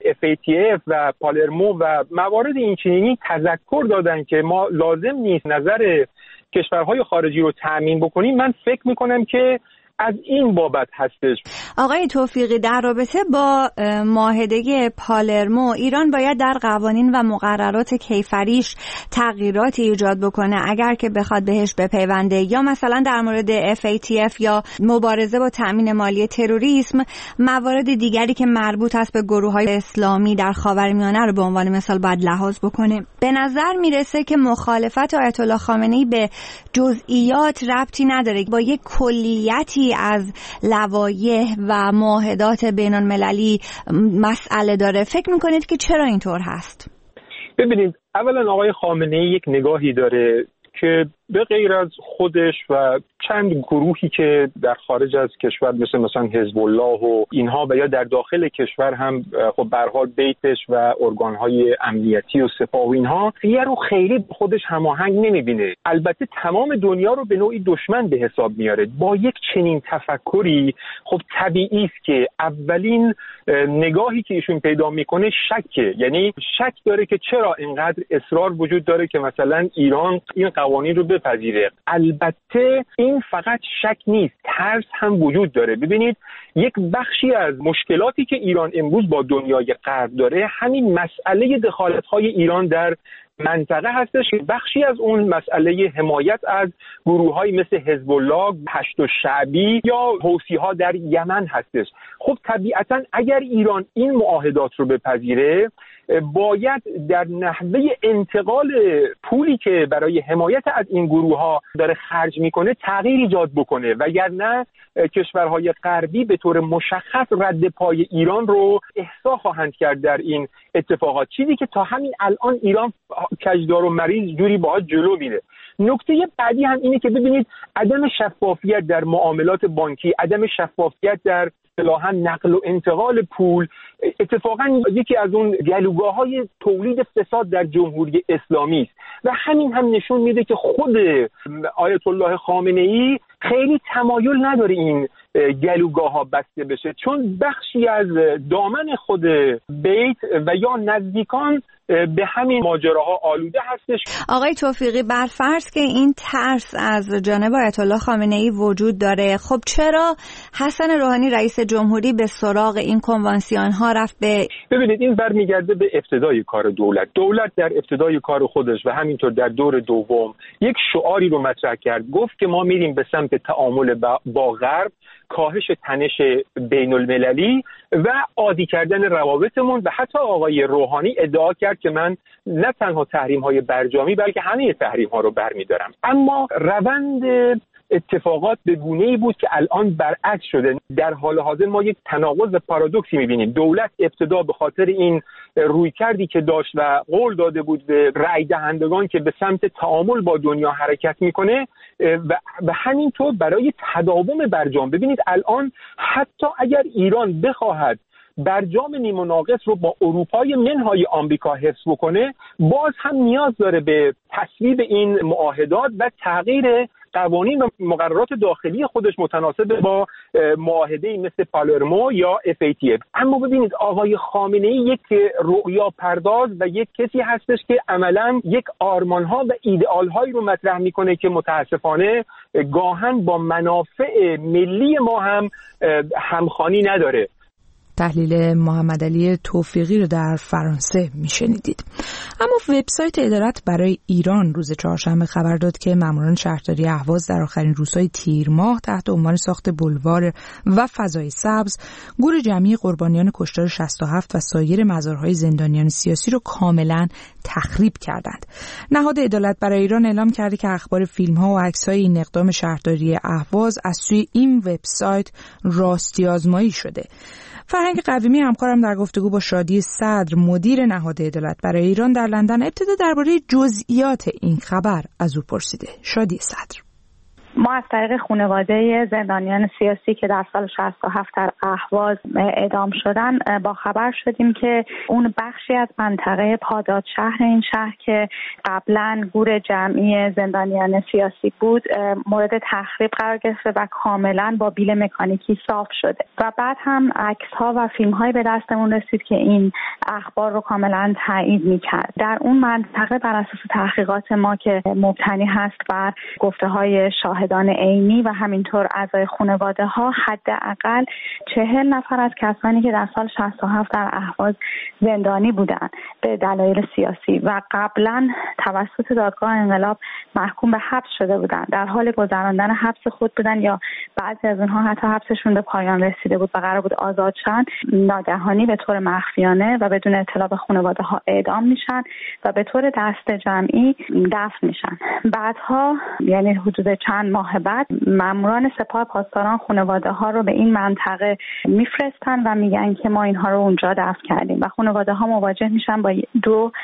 FATF و پالرمو و موارد این چنینی تذکر دادن که ما لازم نیست نظر کشورهای خارجی رو تأمین بکنیم، من فکر میکنم که از این بابت هستش. آقای توفیقی، در رابطه با معاهده پالرمو ایران باید در قوانین و مقررات کیفریش تغییراتی ایجاد بکنه اگر که بخواد بهش بپیونده، یا مثلا در مورد FATF یا مبارزه با تأمین مالی تروریسم موارد دیگری که مربوط است به گروه‌های اسلامی در خاورمیانه رو به عنوان مثال باید لحاظ بکنه. به نظر میرسه که مخالفت آیت الله خامنه‌ای به جزئیات ربطی نداره، با یک کلیتی از لوایح و معاهدات بین‌المللی مسئله داره. فکر میکنید که چرا اینطور هست؟ ببینید، اولا آقای خامنه‌ای یک نگاهی داره که به غیر از خودش و چند گروهی که در خارج از کشور مثلا حزب الله و اینها و یا در داخل کشور هم خب به هر حال بیتش و ارگان‌های امنیتی و سپاه و اینها یه رو خیلی به خودش هماهنگ نمی‌بینه. البته تمام دنیا رو به نوعی دشمن به حساب میاره. با یک چنین تفکری خب طبیعی است که اولین نگاهی که ایشون پیدا میکنه شکه، یعنی شک داره که چرا اینقدر اصرار وجود داره که مثلا ایران این قوانین رو بپذیره. البته این فقط شک نیست، ترس هم وجود داره. ببینید، یک بخشی از مشکلاتی که ایران امروز با دنیای غرب داره همین مسئله دخالت‌های ایران در منطقه هستش که بخشی از اون مسئله حمایت از گروه‌های مثل حزب الله، پشت و شعبی یا حوثی‌ها در یمن هستش. خب طبیعتاً اگر ایران این معاهدات رو بپذیره باید در نحوه انتقال پولی که برای حمایت از این گروه‌ها داره خرج میکنه تغییر ایجاد بکنه، وگرنه کشورهای غربی به طور مشخص رد پای ایران رو احسا خواهند کرد در این اتفاقات، چیزی که تا همین الان ایران کجدار و مریض جوری باهاش جلو میره. نکته بعدی هم اینه که ببینید عدم شفافیت در معاملات بانکی، عدم شفافیت در اصطلاحاً نقل و انتقال پول اتفاقاً یکی از اون گلوگاه‌های تولید فساد در جمهوری اسلامی است و همین هم نشون میده که خود آیت الله خامنه‌ای خیلی تمایل نداره این گلوگاه‌ها بسته بشه، چون بخشی از دامن خود بیت و یا نزدیکان به همین ماجراها آلوده هستش. آقای توفیقی، بر فرض که این ترس از جانب آیت الله خامنه‌ای وجود داره، خب چرا حسن روحانی رئیس جمهوری به سراغ این کنوانسیون‌ها رفت؟ ببینید این برمیگرده به ابتدای کار دولت. دولت در ابتدای کار خودش و همینطور در دور دوم یک شعاری رو مطرح کرد، گفت که ما میریم به سمت تعامل با غرب، کاهش تنش بین المللی و عادی کردن روابطمون. و حتی آقای روحانی ادعا کرد که من نه تنها تحریم‌های برجامی بلکه همه تحریم‌ها رو برمی‌دارم. اما روند اتفاقات به گونه‌ای بود که الان برعکس شده. در حال حاضر ما یک تناقض و پارادوکسی می‌بینیم. دولت ابتدا به خاطر این رویکردی که داشت و قول داده بود به رأی دهندگان که به سمت تعامل با دنیا حرکت می‌کنه و همینطور برای تداوم برجام. ببینید الان حتی اگر ایران بخواهد برجام نیمه ناقص رو با اروپای منهای آمریکا حفظ بکنه، باز هم نیاز داره به تصویب این معاهدات و تغییر قوانین و مقررات داخلی خودش متناسب با معاهده‌ای مثل پالرمو یا FATF. اما ببینید آقای خامنه‌ای یک رؤیا پرداز و یک کسی هستش که عملاً یک آرمان‌ها و ایدئال‌هایی رو مطرح می‌کنه که متأسفانه گاهن با منافع ملی ما هم همخوانی نداره. تحلیل محمد علی توفیقی رو در فرانسه میشنیدید. اما وبسایت عدالت برای ایران روز چهارشنبه خبر داد که ماموران شهرداری اهواز در آخرین روزهای تیر ماه تحت عنوان ساخت بولوار و فضای سبز گور جمعی قربانیان کشتار 67 و سایر مزارهای زندانیان سیاسی رو کاملا تخریب کردند. نهاد عدالت برای ایران اعلام کرده که اخبار فیلم‌ها و عکس‌های این اقدام شهرداری اهواز از سوی این وبسایت راستی آزمایی شده. فرهنگ قویمی همکارم در گفتگو با شادی صدر مدیر نهاد عدالت برای ایران در لندن ابتدا درباره جزئیات این خبر از او پرسیده. شادی صدر: ما از طریق خانواده زندانیان سیاسی که در سال 67 در اهواز اعدام شدن با خبر شدیم که اون بخشی از منطقه پاداد شهر این شهر که قبلا گور جمعی زندانیان سیاسی بود مورد تخریب قرار گرفته و کاملا با بیل مکانیکی صاف شده و بعد هم عکس‌ها و فیلم‌های به دستمون رسید که این اخبار رو کاملا تایید می‌کرد. در اون منطقه بر اساس تحقیقات ما که مبتنی هست بر گفته‌های شاهدان عینی و همینطور اعضای خانواده ها، حداقل 40 نفر از کسانی که در سال 67 در اهواز زندانی بودند به دلایل سیاسی و قبلا توسط دادگاه انقلاب محکوم به حبس شده بودند، در حال گذراندن حبس خود بودند یا بعضی از اونها حتی حبسشون به پایان رسیده بود و قرار بود آزاد شن، ناگهانی به طور مخفیانه و بدون اطلاع به خانواده ها اعدام میشن و به طور دست جمعی دفن میشن. بعدها یعنی حدود چند ماه بعد ماموران سپاه پاسداران خانواده ها رو به این منطقه میفرستن و میگن که ما اینها رو اونجا دفن کردیم و خانواده ها مواجه میشن با دو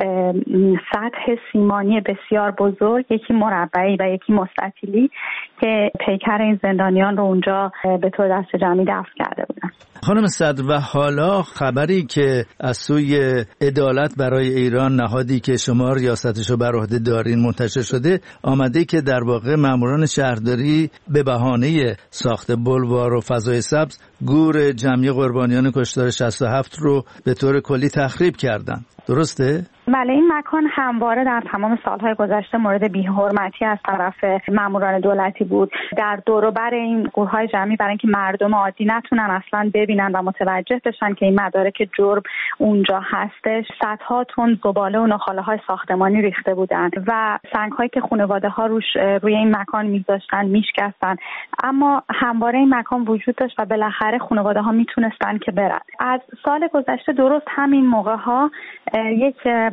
سطح سیمانی بسیار بزرگ، یکی مربعی و یکی مستطیلی که پیکر این زندانیان رو اونجا به طور دست جمعی دفن کرده بودن. خانم صدر، و حالا خبری که از سوی عدالت برای ایران، نهادی که شما ریاستشو بر عهده دارین، منتشر شده، آمده که در واقع ماموران شهرداری به بهانه ساخت بولوار و فضای سبز گور جمعی قربانیان کشتار 67 رو به طور کلی تخریب کردن. درسته؟ بله، این مکان همواره در تمام سالهای گذشته مورد بی‌حرمتی از طرف ماموران دولتی بود. در دور و بر این گورهای جمعی برای اینکه مردم عادی نتونن اصلا ببینن و متوجه بشن که این مدارک جرم اونجا هستش، صدها تن زباله و نخاله‌های ساختمانی ریخته بودند و سنگ‌هایی که خانواده‌ها روی این مکان می‌ذاشتن میشکستن، اما همواره این مکان وجود داشت و بالاخره خانواده‌ها میتونستن که برن. از سال گذشته درست همین موقع‌ها یک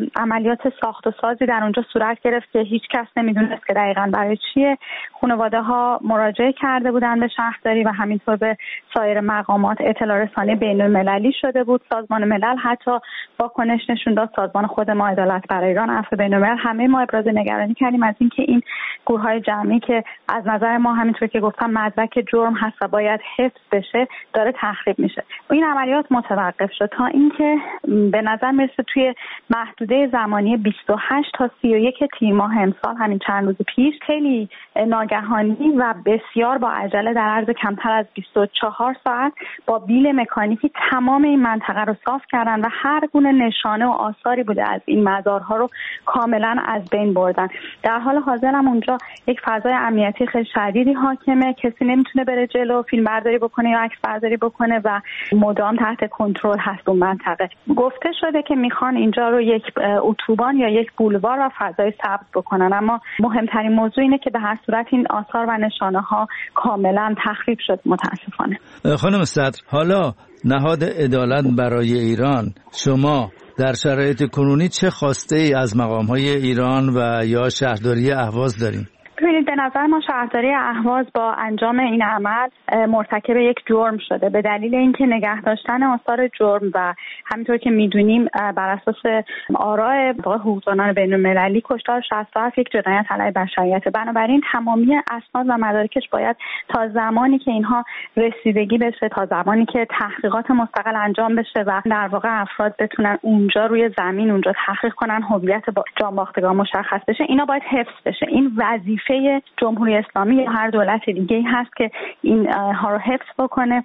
عملیات ساخت و سازی در اونجا صورت گرفت که هیچ کس نمیدونست که دقیقاً برای چیه. خانواده ها مراجعه کرده بودن به شهرداری و همینطور به سایر مقامات اطلاع رسانی بین‌المللی شده بود. سازمان ملل حتی واکنش نشون داد، سازمان خود ما عدالت برای ایران، عفو بین‌الملل، همه ما ابراز نگرانی کردیم از اینکه این گروه‌های جمعی که از نظر ما همینطور که گفتم مدرک جرم هست و باید حفظ بشه داره تخریب میشه. این عملیات متوقف شد تا اینکه به نظر میرسه توی محدوده زمانی 28 تا 31 تیر ماه امسال، همین چند روز پیش، خیلی ناگهانی و بسیار با عجله در عرض کمتر از 24 ساعت با بیل مکانیکی تمام این منطقه رو صاف کردن و هر گونه نشانه و آثاری بوده از این مزارها رو کاملا از بین بردن. در حال حاضر هم اونجا یک فضای امنیتی خیلی شدیدی حاکمه، کسی نمیتونه بره جلو فیلم برداری بکنه یا عکس برداری بکنه و مدام تحت کنترل هست اون منطقه. گفته شده که میخوان اینجا رو یک اتوبان یا یک بولوار و فضای سبز بکنن، اما مهمترین موضوع اینه که به هر صورت این آثار و نشانه ها کاملا تخریب شد متاسفانه. خانم صدر، حالا نهاد عدالت برای ایران، شما در شرایط کنونی چه خواسته ای از مقام‌های ایران و یا شهرداری اهواز دارین؟ ببینید، به نظر ما شهرداری اهواز با انجام این عمل مرتکب یک جرم شده به دلیل اینکه نگه داشتن آثار جرم و همینطور که میدونیم بر اساس آراء حقوقدانان بین‌المللی کشتار 67 یک جنایت علیه بشریت. بنابراین تمامی اسناد و مدارکش باید تا زمانی که اینها رسیدگی بشه، تا زمانی که تحقیقات مستقل انجام بشه و در واقع افراد بتونن اونجا روی زمین اونجا تحقیق کنن، هویت با جانباختگان مشخص بشه، اینا باید حفظ بشه. این وظیفه جمهوری اسلامی یا هر دولت دیگه هست که این ها رو حفظ بکنه.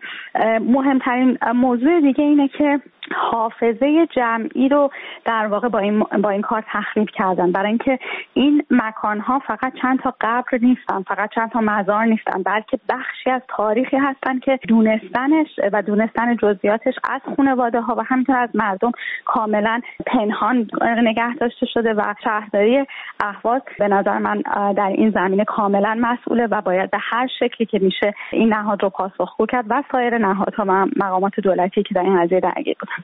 مهمترین موضوع دیگه اینه که حافظه جمعی رو در واقع با این کار تخریب کردن، برای اینکه این مکان‌ها فقط چند تا قبر نیستن، فقط چند تا مزار نیستن، بلکه بخشی از تاریخی هستن که دونستنش و دونستن جزئیاتش از خانواده‌ها و همینطور از مردم کاملا پنهان نگه داشته شده و شهرداری اهواز به نظر من در این زمینه کاملا مسئوله و باید به هر شکلی که میشه این نهاد رو پاسخگو کرد و سایر نهادها و مقامات دولتی که در این قضیه درگیر بودن.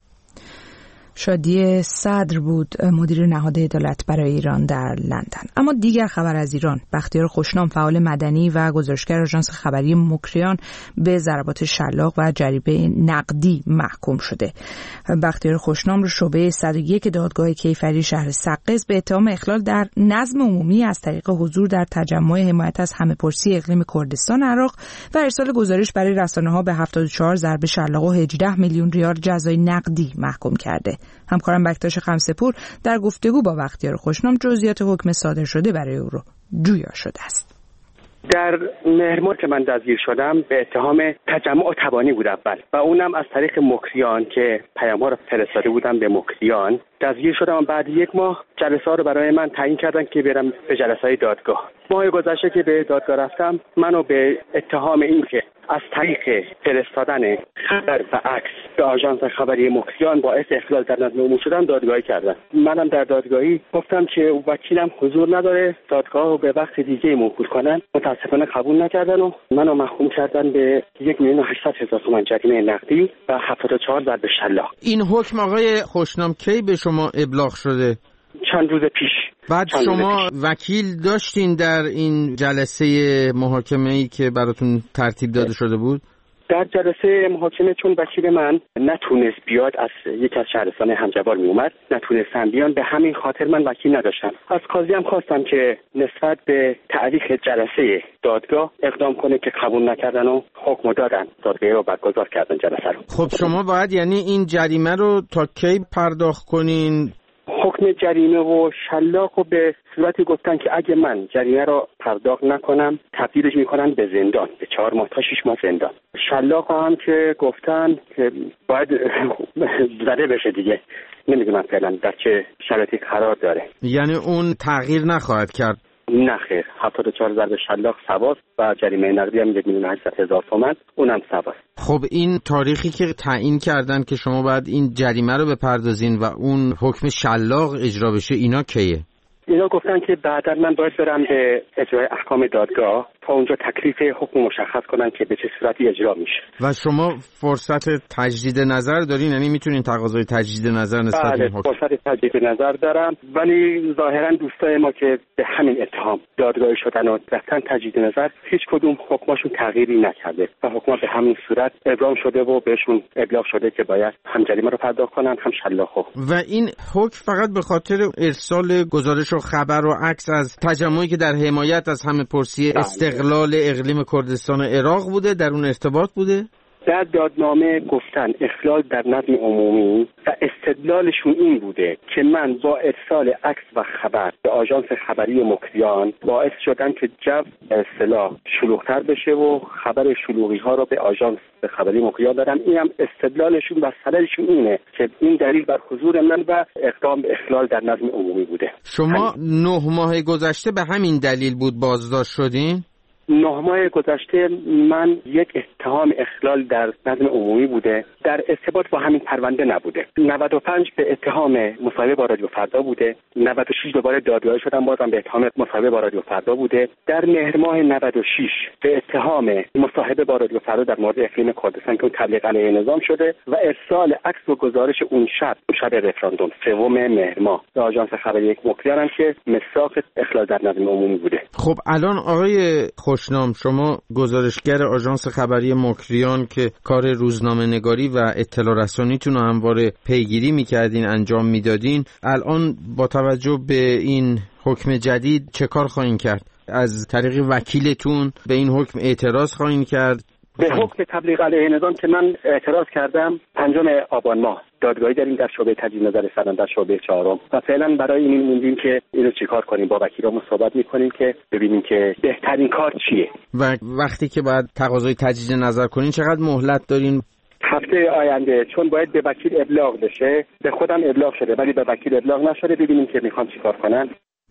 شادی صدر بود، مدیر نهاد عدالت برای ایران در لندن. اما دیگر خبر از ایران، بختیار خوشنام فعال مدنی و گزارشگر آژانس خبری مکریان به ضربات شلاق و جریمه نقدی محکوم شده. بختیار خوشنام رو شعبه 101 دادگاه کیفری شهر سقز به اتهام اخلال در نظم عمومی از طریق حضور در تجمع حمایت از همه‌پرسی اقلیم کردستان عراق و ارسال گزارش برای رسانه‌ها به 74 ضربه شلاق و 18 میلیون ریال جزای نقدی محکوم کرده. همکارم بکتاش خمسه‌پور در گفتگو با بختیار خوشنام جزئیات حکم صادر شده برای او رو جویا شده است. در مهر ماه که من دستگیر شدم به اتهام تجمع و تبانی بود اول و اونم از طریق مکریان که پیام‌ها رو فرستاده بودم به مکریان دستگیر شدم و بعد یک ماه جلسه‌ها رو برای من تعیین کردن که برم به جلسه‌های دادگاه. ماه گذشته که به دادگاه رفتم منو به اتهام این که از طریق فرستادن خبر و عکس به آژانس خبری مکریان باعث اخلال در نظم عمومی شدن دادگاهی کردن. منم در دادگاهی گفتم که وکیلم حضور نداره، دادگاه رو به وقت دیگه موکول کنن. متاسفانه قبول نکردن و منو محکوم کردن به 1,800,000 تومان جریمه نقدی و 74 ضربه شلاق. این حکم آقای خوشنام کی به شما ابلاغ شده؟ چند روز پیش. بعد شما وکیل داشتین در این جلسه محاکمه‌ای که براتون ترتیب داده شده بود؟ در جلسه محاکمه چون وکیل من نتونست بیاد، از یک از شهرستان همجبار می اومد، نتونستم بیان، به همین خاطر من وکیل نداشتم. از قاضی هم خواستم که نسبت به تعریف جلسه دادگاه اقدام کنه که قبول نکردن و حکم دادن، دادگاه رو برگزار کردن جلسه رو. خب شما باید یعنی این جریمه رو تا کی پرداخت کنین؟ حکم جریمه و شلاق رو به صورتی گفتن که اگه من جریمه رو پرداخت نکنم تبدیلش میکنن به زندان، به 4 ماه تا 6 ماه زندان. شلاق هم که گفتن که باید زده بشه دیگه، نمیدونم فعلا در چه شرایطی قرار داره. یعنی اون تغییر نخواهد کرد؟ نه خیر، 74 ضرب شلاق سواست و جریمه نقدی هم 1,800,000 تومان اونم سواست. خب این تاریخی که تعیین کردن که شما باید این جریمه رو بپردازین و اون حکم شلاق اجرا بشه، اینا کیه؟ اینا گفتن که بعدا من باید برم به اجرای احکام دادگاه تا اونجا تکلیف حکم مشخص کنن که به چه صورتی اجرا میشه. و شما فرصت تجدید نظر دارین؟ یعنی میتونین تقاضای تجدید نظر نسبت به حکم؟ فرصت تجدید نظر دارم، ولی ظاهرا دوستای ما که به همین اتهام دادگاهی شدن و رفتن تجدید نظر، هیچ کدوم حکمشون تغییری نکرده و حکم به همین صورت ابرام شده و بهشون ابلاغ شده که باید هم جریمه رو پرداخت کنن هم شلاخو. و این حکم فقط به خاطر ارسال گزارش و خبر و عکس از تجمعی که در حمایت از همه پرسی استقلال اقلیم کردستان عراق بوده، در اون ارتباط بوده؟ در دادنامه گفتن اخلال در نظم عمومی و استدلالشون این بوده که من با ارسال عکس و خبر به آژانس خبری مکریان باعث شدن که جو به اصطلاح شلوغ‌تر بشه و خبر شلوغی ها رو به آژانس خبری مکریان دادن. اینم استدلالشون و سندشون اینه که این دلیل بر حضور من و اقدام به اخلال در نظم عمومی بوده. شما 9 ماه گذشته به همین دلیل بود بازداشت شدین؟ 9 ماه گذشته من یک اتهام اخلال در نظم عمومی بوده، در ارتباط با همین پرونده نبوده. 95 به اتهام مصاحبه با رادیو فردا بوده، 96 دوباره دادگاهی شدم بازم به اتهام مصاحبه با رادیو فردا بوده، در مهر ماه 96 به اتهام مصاحبه با رادیو فردا در مورد اقلیم کردستان که تبلیغ علیه نظام شده و ارسال عکس و گزارش اون شب رفراندوم 3 مهر ماه به آژانس خبری مکریان که مصداق اخلال در نظم عمومی بوده. خب الان آقای خوشنام، شما گزارشگر آژانس خبری مکریان که کار روزنامه نگاری و اطلاع رسانیتون رو همواره پیگیری میکردین، انجام میدادین، الان با توجه به این حکم جدید چه کار خواهین کرد؟ از طریق وکیلتون به این حکم اعتراض خواهین کرد؟ به حکم تبلیغ علیه نظام که من اعتراض کردم 5 آبان ماه دادگاهی داریم در شعبه تجدید نظر سدن در شعبه 4 و فعلا برای این موندیم که اینو چیکار کنیم. با وکیلامون صحبت میکنیم که ببینیم که بهترین کار چیه. و وقتی که بعد تقاضای تجدید نظر کنین چقدر مهلت دارین؟ هفته آینده، چون باید به وکیل ابلاغ بشه. به خودم ابلاغ شده ولی به وکیل ابلاغ نشده، ببینیم که میخوان چیکار کنن.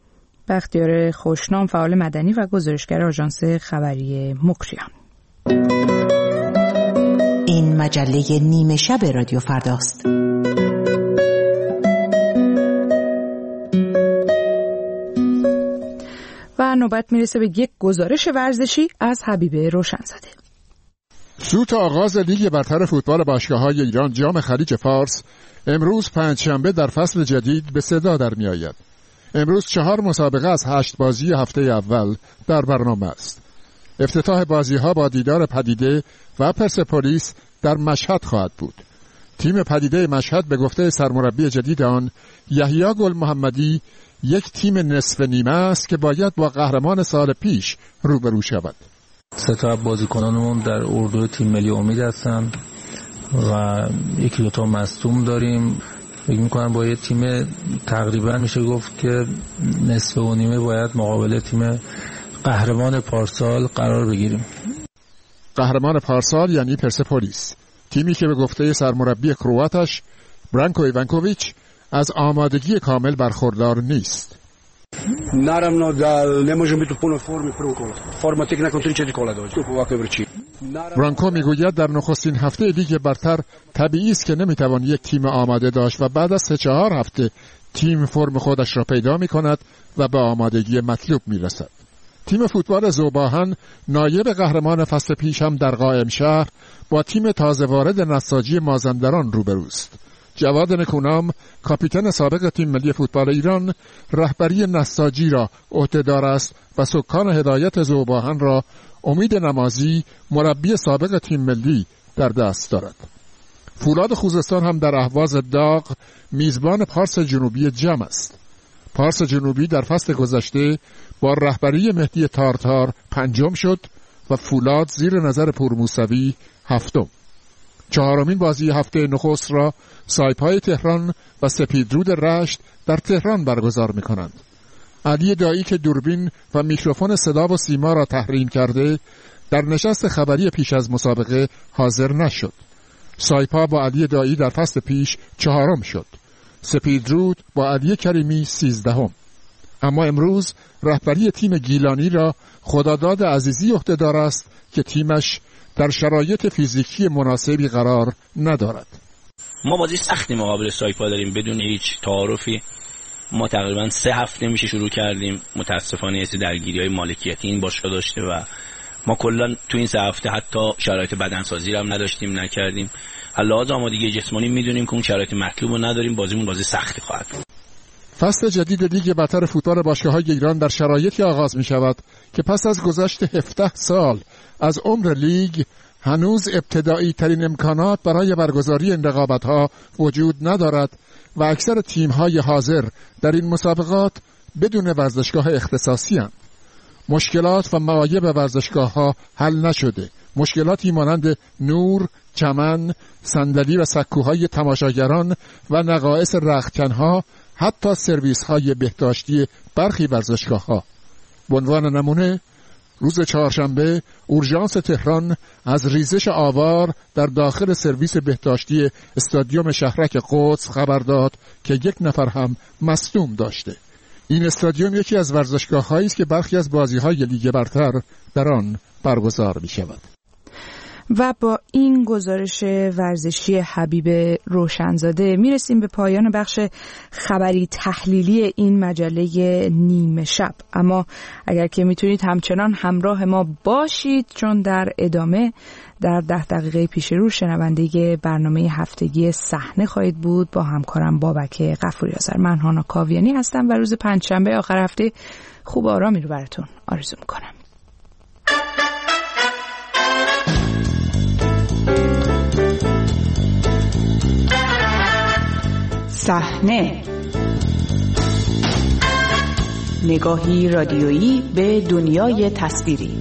بختیار خوشنام، فعال مدنی و گزارشگر آژانس خبری مکریان. این مجله نیمه شب رادیو فرداست. و نوبت میرسه به یک گزارش ورزشی از حبیب روشنزاده. سوت آغاز لیگ برتر فوتبال باشگاه‌های ایران جام خلیج فارس امروز پنجشنبه در فصل جدید به صدا در می آید. امروز 4 مسابقه از 8 بازی هفته اول در برنامه است. افتتاح بازی‌ها با دیدار پدیده و پرسپولیس در مشهد خواهد بود. تیم پدیده مشهد به گفته سرمربی جدید آن یحیی گل محمدی یک تیم نصف نیمه است که باید با قهرمان سال پیش روبرو شود. 3 بازیکنانمون در اردو تیم ملی امید هستن و 1-2 مصدوم داریم. فکر می‌کنم با یه تیم تقریبا میشه گفت که نصف و نیمه باید مقابل تیم قهرمان پارسال قرار بگیریم. قهرمان پارسال یعنی پرسپولیس، تیمی که به گفته سرمربی کرواتش برانکو ایوانکوویچ از آمادگی کامل برخوردار نیست. Naravno da ne možemo biti u punoj formi prvog kola. Forma tek nakon 3-4 kola dođe. To ovakve vrčí. برانکو میگوید در نخستین هفته لیگ برتر طبیعی است که نمیتوان یک تیم آماده داشت و بعد از 3-4 هفته تیم فرم خودش را پیدا میکند و به آمادگی مطلوب میرسد. تیم فوتبال ذوباهن نایب قهرمان فصل پیش هم در قائم شهر با تیم تازه وارد نساجی مازندران روبروست. جواد نکونام، کاپیتان سابق تیم ملی فوتبال ایران، رهبری نساجی را عهده‌دار است و سکان هدایت ذوباهن را امید نمازی، مربی سابق تیم ملی، در دست دارد. فولاد خوزستان هم در اهواز داغ میزبان پارس جنوبی جم است. پارس جنوبی در فصل گذشته با رهبری مهدی تارتار 5م شد و فولاد زیر نظر پور موسوی 7م. 4مین بازی هفته نخست را سایپای تهران و سپیدرود رشت در تهران برگزار می کنند. علی دایی که دوربین و میکروفون صدا و سیما را تحریم کرده در نشست خبری پیش از مسابقه حاضر نشد. سایپا با علی دایی در فصل پیش 4م شد. سپیدرود با علی کریمی 13م. اما امروز رهبری تیم گیلانی را خداداد عزیزی عهده‌دار است که تیمش در شرایط فیزیکی مناسبی قرار ندارد. ما بازی سختی مقابل سایپا داریم بدون هیچ تعارفی ما تقریبا 3 هفته میشه شروع کردیم. متاسفانه یه درگیری‌های مالکیتی این باشگاه داشته و ما کلا تو این 3 هفته حتی شرایط بدنسازی رو هم نداشتیم نکردیم. لحاظ آمادگی جسمانی میدونیم که اون شرایط مطلوب رو نداریم. بازیمون بازی سختی خواهد بود. فصل جدید لیگ برتر فوتبال باشگاه‌های ایران در شرایطی آغاز می‌شود که پس از گذشت 17 سال از عمر لیگ هنوز ابتدایی ترین امکانات برای برگزاری این رقابت‌ها وجود ندارد و اکثر تیم‌های حاضر در این مسابقات بدون ورزشگاه اختصاصی هستند. مشکلات و معایب ورزشگاه‌ها حل نشده. مشکلاتی مانند نور، چمن، صندلی و سکوهای تماشاگران و نقائص رختکن‌ها، حتی سرویس‌های بهداشتی برخی ورزشگاه‌ها. به عنوان نمونه روز چهارشنبه اورژانس تهران از ریزش آوار در داخل سرویس بهداشتی استادیوم شهرک قدس خبر داد که 1 نفر هم مصدوم داشته. این استادیوم یکی از ورزشگاه‌هایی است که برخی از بازی‌های لیگ برتر در آن برگزار می‌شود. و با این گزارش ورزشی حبیب روشنزاده میرسیم به پایان بخش خبری تحلیلی این مجله نیمه شب. اما اگر که میتونید همچنان همراه ما باشید، چون در ادامه در 10 دقیقه پیش رو شنونده برنامه هفتگی صحنه خواهید بود با همکارم بابک غفوری آذر. من هانا کاویانی هستم و روز پنجشنبه آخر هفته خوب آرامی رو براتون آرزو میکنم. صحنه، نگاهی رادیویی به دنیای تصویری.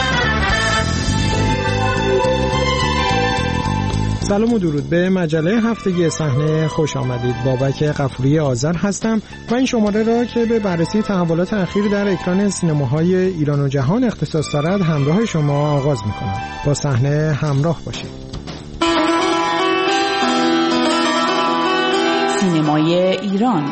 سلام و درود به مجله هفتگی صحنه خوش آمدید. بابک غفوری آذر هستم و این شماره را که به بررسی تحولات اخیر در اکران سینماهای ایران و جهان اختصاص دارد همراه شما آغاز می‌کنم. با صحنه همراه باشید. سینمای ایران.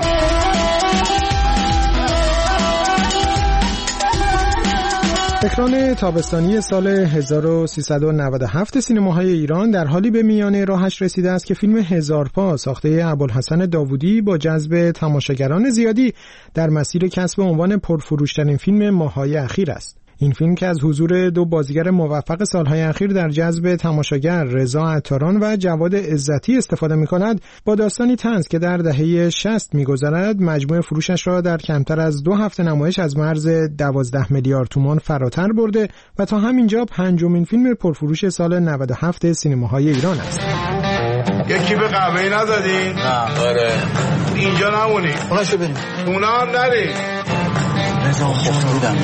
اکران تابستانی سال 1397 سینماهای ایران در حالی به میانه راهش رسیده است که فیلم هزار پا ساخته ابوالحسن داوودی با جذب تماشاگران زیادی در مسیر کسب عنوان پرفروشترین فیلم ماه‌های اخیر است. این فیلم که از حضور 2 بازیگر موفق سالهای اخیر در جذب تماشاگر رضا عطاران و جواد عزتی استفاده می‌کند، با داستانی طنز که در دهه 60 می‌گذرد، مجموع فروشش را در کمتر از 2 هفته نمایش از مرز 12 میلیارد تومان فراتر برده و تا همینجا 5مین فیلم پرفروش سال 97 سینماهای ایران است. یکی به قهوه‌ای ندادین؟ نه. آره. اینجا نمونی. اوناشو بریم. اونا هم نری. رضا خفتودم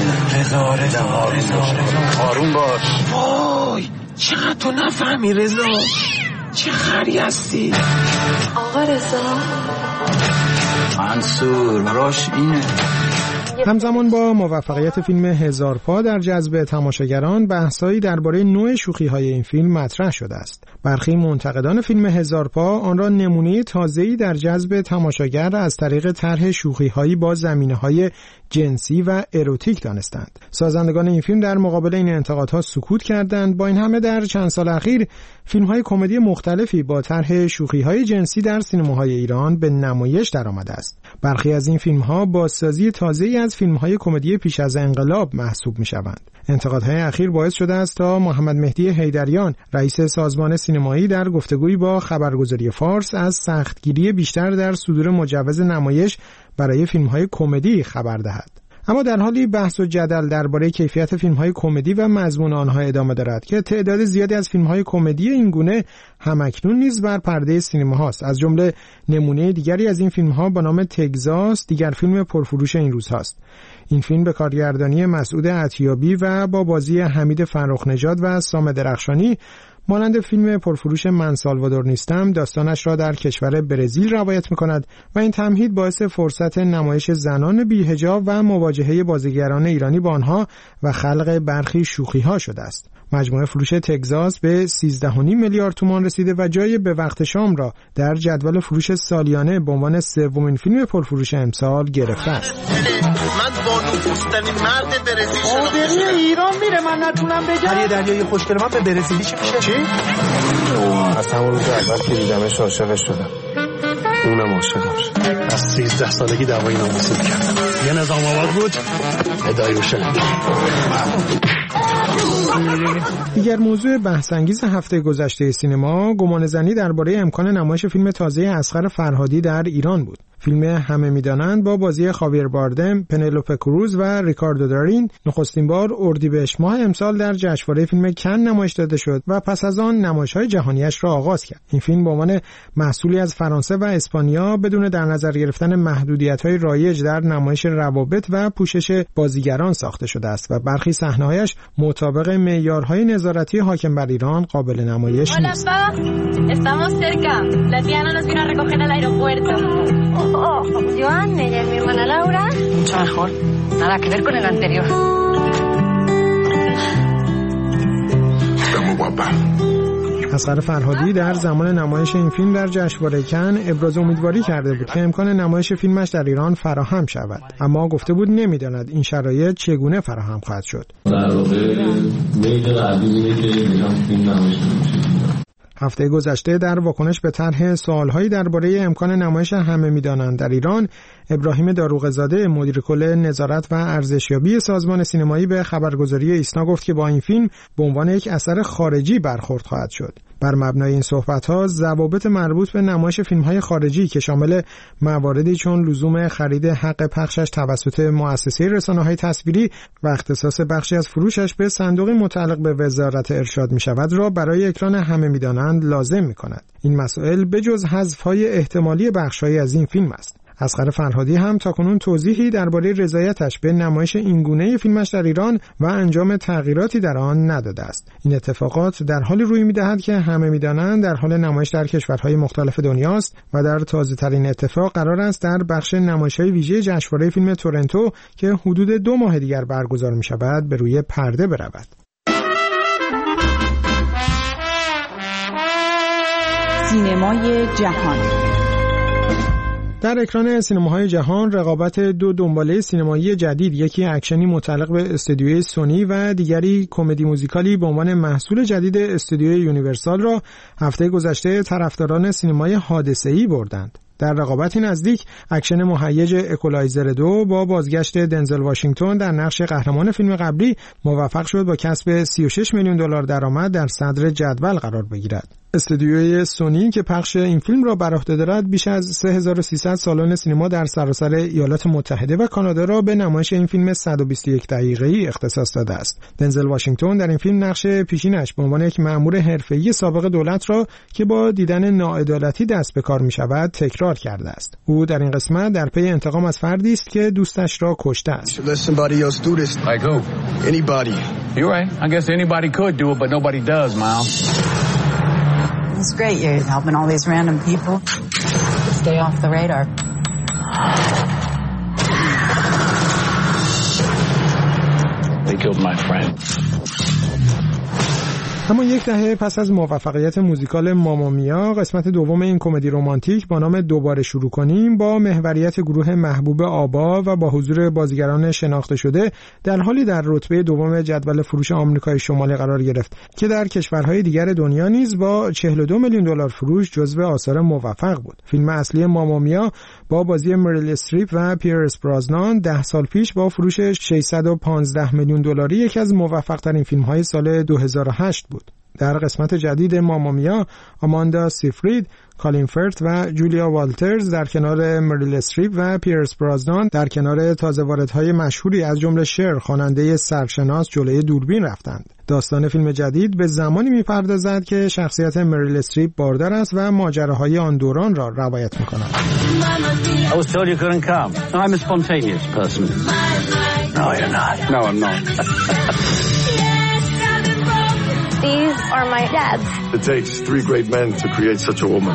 رضا آروم باش. وای چقدر تو نفهمی رضا، چه خری هستی آقا رضا؟ منصور راش اینه. همزمان با موفقیت فیلم هزار پا در جذب تماشاگران، بحثایی درباره نوع شوخی‌های این فیلم مطرح شده است. برخی منتقدان فیلم هزار پا آن را نمونه تازه‌ای در جذب تماشاگر از طریق طرح شوخی‌هایی با زمینه‌های جنسی و اروتیک دانستند. سازندگان این فیلم در مقابل این انتقادها سکوت کردند. با این همه در چند سال اخیر فیلم‌های کمدی مختلفی با طرح شوخی‌های جنسی در سینماهای ایران به نمایش درآمده است. برخی از این فیلم‌ها بازسازی تازه‌ای از فیلم‌های کمدی پیش از انقلاب محسوب می‌شوند. انتقادهای اخیر باعث شده است تا محمد مهدی حیدریان، رئیس سازمان سینمایی، در گفتگویی با خبرگزاری فارس از سختگیری بیشتر در صدور مجوز نمایش برای فیلم‌های کمدی خبر دهد. اما در حالی بحث و جدل درباره کیفیت فیلم‌های کمدی و مضمون آنها ادامه دارد که تعداد زیادی از فیلم‌های کمدی این گونه همکنون نیز بر پرده سینما هاست. از جمله نمونه دیگری از این فیلم‌ها با نام تگزاس دیگر فیلم پرفروش این روزهاست. این فیلم به کارگردانی مسعود عطیابی و با بازی حمید فرخ‌نژاد و سام درخشانی مانند فیلم پرفروش من سالوادور نیستم داستانش را در کشور برزیل روایت می‌کند و این تمهید باعث فرصت نمایش زنان بی‌حجاب و مواجهه بازیگران ایرانی با آنها و خلق برخی شوخی‌ها شده است. مجموع فروش تگزاس به 13.5 میلیارد تومان رسیده و جای به وقت شام را در جدول فروش سالیانه به عنوان 3مین فیلم پرفروش امسال گرفته است. من با نفوذترین مرد برزیل شدم. ایران میره من نتونم بگم. علی دریایی خوشگل من به برزیلی چی میشه؟ از همون روز اول که دیدمش عاشقش شدم. اونم عاشقم شد. از 13 سالگی دعوای ناموسی می‌کردم. یه نظام آباد بود ادعای روشن. دیگر موضوع بحث‌انگیز هفته گذشته سینما گمانه‌زنی درباره امکان نمایش فیلم تازه اصغر فرهادی در ایران بود. فیلم همه میدانند با بازی خاویر باردم، پنلوپه کروز و ریکاردو دارین نخستین بار اردیبهشت ماه امسال در جشنواره فیلم کن نمایش داده شد و پس از آن نمایش‌های جهانیش را آغاز کرد. این فیلم به عنوان محصولی از فرانسه و اسپانیا بدون در نظر گرفتن محدودیت‌های رایج در نمایش روابط و پوشش بازیگران ساخته شده است و برخی صحنه‌هایش مطابق معیارهای نظارتی حاکم بر ایران قابل نمایش نیست. Joan, ella es mi hermana Laura. Mucho mejor. Nada que ver con el anterior. Está muy guapa. اصغر فرهادی در زمان نمایش این فیلم در جشنواره کن ابراز امیدواری کرده بود که امکان نمایش فیلمش در ایران فراهم شود، اما گفته بود نمیداند این شرایط چگونه فراهم خواهد شد. در واقع میل قبلی که فیلم نمایش هفته گذشته در واکنش به طرح سوال‌هایی درباره امکان نمایش همه میدانند در ایران، ابراهیم داروغزاده مدیر کل نظارت و ارزشیابی سازمان سینمایی به خبرگزاری ایسنا گفت که با این فیلم به عنوان یک اثر خارجی برخورد خواهد شد. بر مبنای این صحبت‌ها ضوابط مربوط به نمایش فیلم‌های خارجی که شامل مواردی چون لزوم خرید حق پخشش توسط مؤسسه رسانه‌های تصویری و اختصاص بخشی از فروشش به صندوقی متعلق به وزارت ارشاد می‌شود را برای اکران همه می‌دانند لازم می‌کند. این مسائل بجز حذف‌های احتمالی بخش‌هایی از این فیلم است. اصغر فرهادی هم تاکنون توضیحی درباره رضایتش به نمایش اینگونه فیلمش در ایران و انجام تغییراتی در آن نداده است. این اتفاقات در حالی روی می‌دهد که همه می‌دانند در حال نمایش در کشورهای مختلف دنیاست و در تازه‌ترین اتفاق قرار است در بخش نمایش‌های ویژه جشنواره فیلم تورنتو که حدود 2 ماه دیگر برگزار می‌شود به روی پرده برود. سینمای جهان. در اکران سینماهای جهان رقابت 2 دنباله سینمایی جدید، یکی اکشنی متعلق به استودیوی سونی و دیگری کمدی موزیکالی به عنوان محصول جدید استودیوی یونیورسال را هفته گذشته طرفداران سینمای حادثه‌ای بردند. در رقابتی نزدیک اکشن مهیج اکولایزر 2 با بازگشت دنزل واشنگتن در نقش قهرمان فیلم قبلی موفق شد با کسب $36 میلیون درآمد در صدر جدول قرار بگیرد. استودیوی سونی که پخش این فیلم را بر عهده دارد بیش از 3300 سالن سینما در سراسر ایالات متحده و کانادا را به نمایش این فیلم 121 دقیقه‌ای اختصاص داده است. دنزل واشنگتن در این فیلم نقش پیشینش به عنوان یک مأمور حرفه‌ای سابق دولت را که با دیدن ناعدالتی دست به کار می‌شود تکرار کرده است. او در این قسمت در پی انتقام از فردی است که دوستش را کشته است. It's great you're helping all these random people stay off the radar. They killed my friend. اما یک دهه پس از موفقیت موزیکال ماما میا، قسمت دوم این کمدی رمانتیک با نام دوباره شروع کنیم با محوریت گروه محبوب آبا و با حضور بازیگران شناخته شده در حالی در رتبه دوم جدول فروش آمریکای شمالی قرار گرفت که در کشورهای دیگر دنیا نیز با $42 میلیون فروش جزو آثار موفق بود. فیلم اصلی ماما میا با بازی مریل استریپ و پیرس برازنان 10 سال پیش با فروش $615 میلیون یکی از موفق‌ترین فیلم‌های سال 2008 بود. در قسمت جدید ماما میا، آماندا سیفرید، کالین فرت و جولیا والترز در کنار مریل استریپ و پیرس برازنان در کنار تازه واردهای مشهوری از جمله شر خواننده سرشناس جلوی دوربین رفتند. داستان فیلم جدید به زمانی می‌پردازد که شخصیت مریل استریپ باردار است و ماجراهای آن دوران را روایت می‌کند. I was told you couldn't come. No, I'm a spontaneous person. No, you're not. No, I'm not. These are my dads. It takes 3 great men to create such a woman.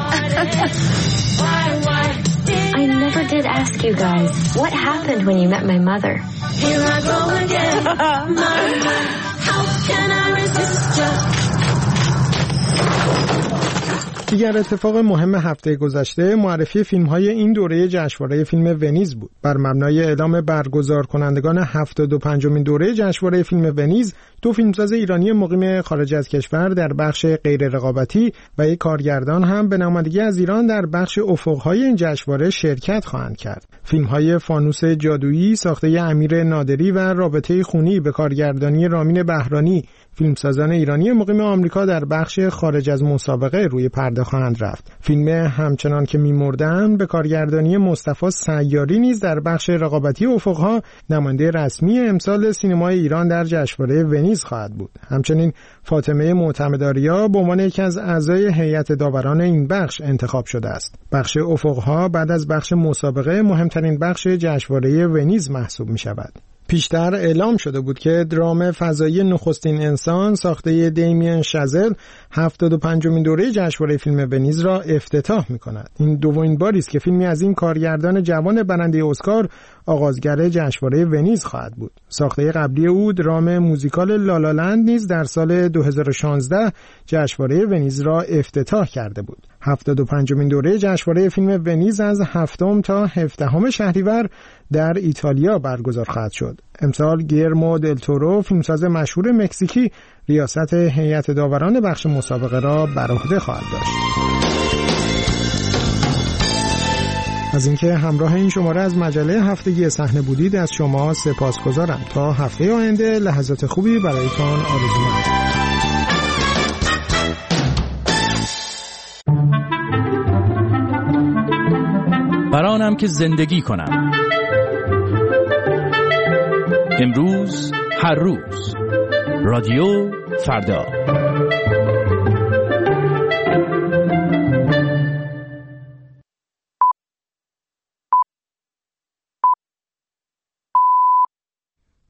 I never did ask you guys, what happened when you met my mother? Here I go again. How can I resist you? دیگر اتفاق مهم هفته گذشته معرفی فیلم‌های این دوره جشنواره فیلم ونیز بود. بر مبنای اعلام برگزار کنندگان 75مین دوره جشنواره فیلم ونیز، 2 فیلمساز ایرانی مقیم خارج از کشور در بخش غیر رقابتی و یک کارگردان هم به نمایندگی از ایران در بخش افق‌های این جشنواره شرکت خواهند کرد. فیلم‌های فانوس جادویی ساخته امیر نادری و رابطه خونی به کارگردانی رامین بهرانی، فیلمسازان ایرانی مقیم آمریکا در بخش خارج از مسابقه روی پرده خواهند رفت. فیلم همچنان که می‌مردم به کارگردانی مصطفی سیاری نیز در بخش رقابتی افق‌ها نماینده رسمی امسال سینمای ایران در جشنواره ونیز خواهد بود. همچنین فاطمه معتمدآریا به عنوان یکی از اعضای هیئت داوران این بخش انتخاب شده است. بخش افق‌ها بعد از بخش مسابقه مهمترین بخش جشنواره ونیز محسوب می‌شود. پیشتر اعلام شده بود که درام فضایی نخستین انسان ساخته دیمین شازل 75مین دوره جشنواره فیلم ونیز را افتتاح می‌کند. این دومین باری است که فیلمی از این کارگردان جوان برنده اسکار آغازگر جشنواره ونیز خواهد بود. ساخته قبلی او درام موزیکال لالالند نیز در سال 2016 جشنواره ونیز را افتتاح کرده بود. 75مین دوره جشنواره فیلم ونیز از 7 تا 17 شهریور در ایتالیا برگزار خواهد شد. امسال گیرمو دل تورو، فیلمساز مشهور مکزیکی، ریاست هیئت داوران بخش مسابقه را بر عهده خواهد داشت. از اینکه همراه این شماره از مجله هفتگی صحنه بودید از شما سپاسگزارم. تا هفته آینده لحظات خوبی برایتان آرزو می‌کنم. برانم که زندگی کنم. امروز، هر روز. رادیو فردا.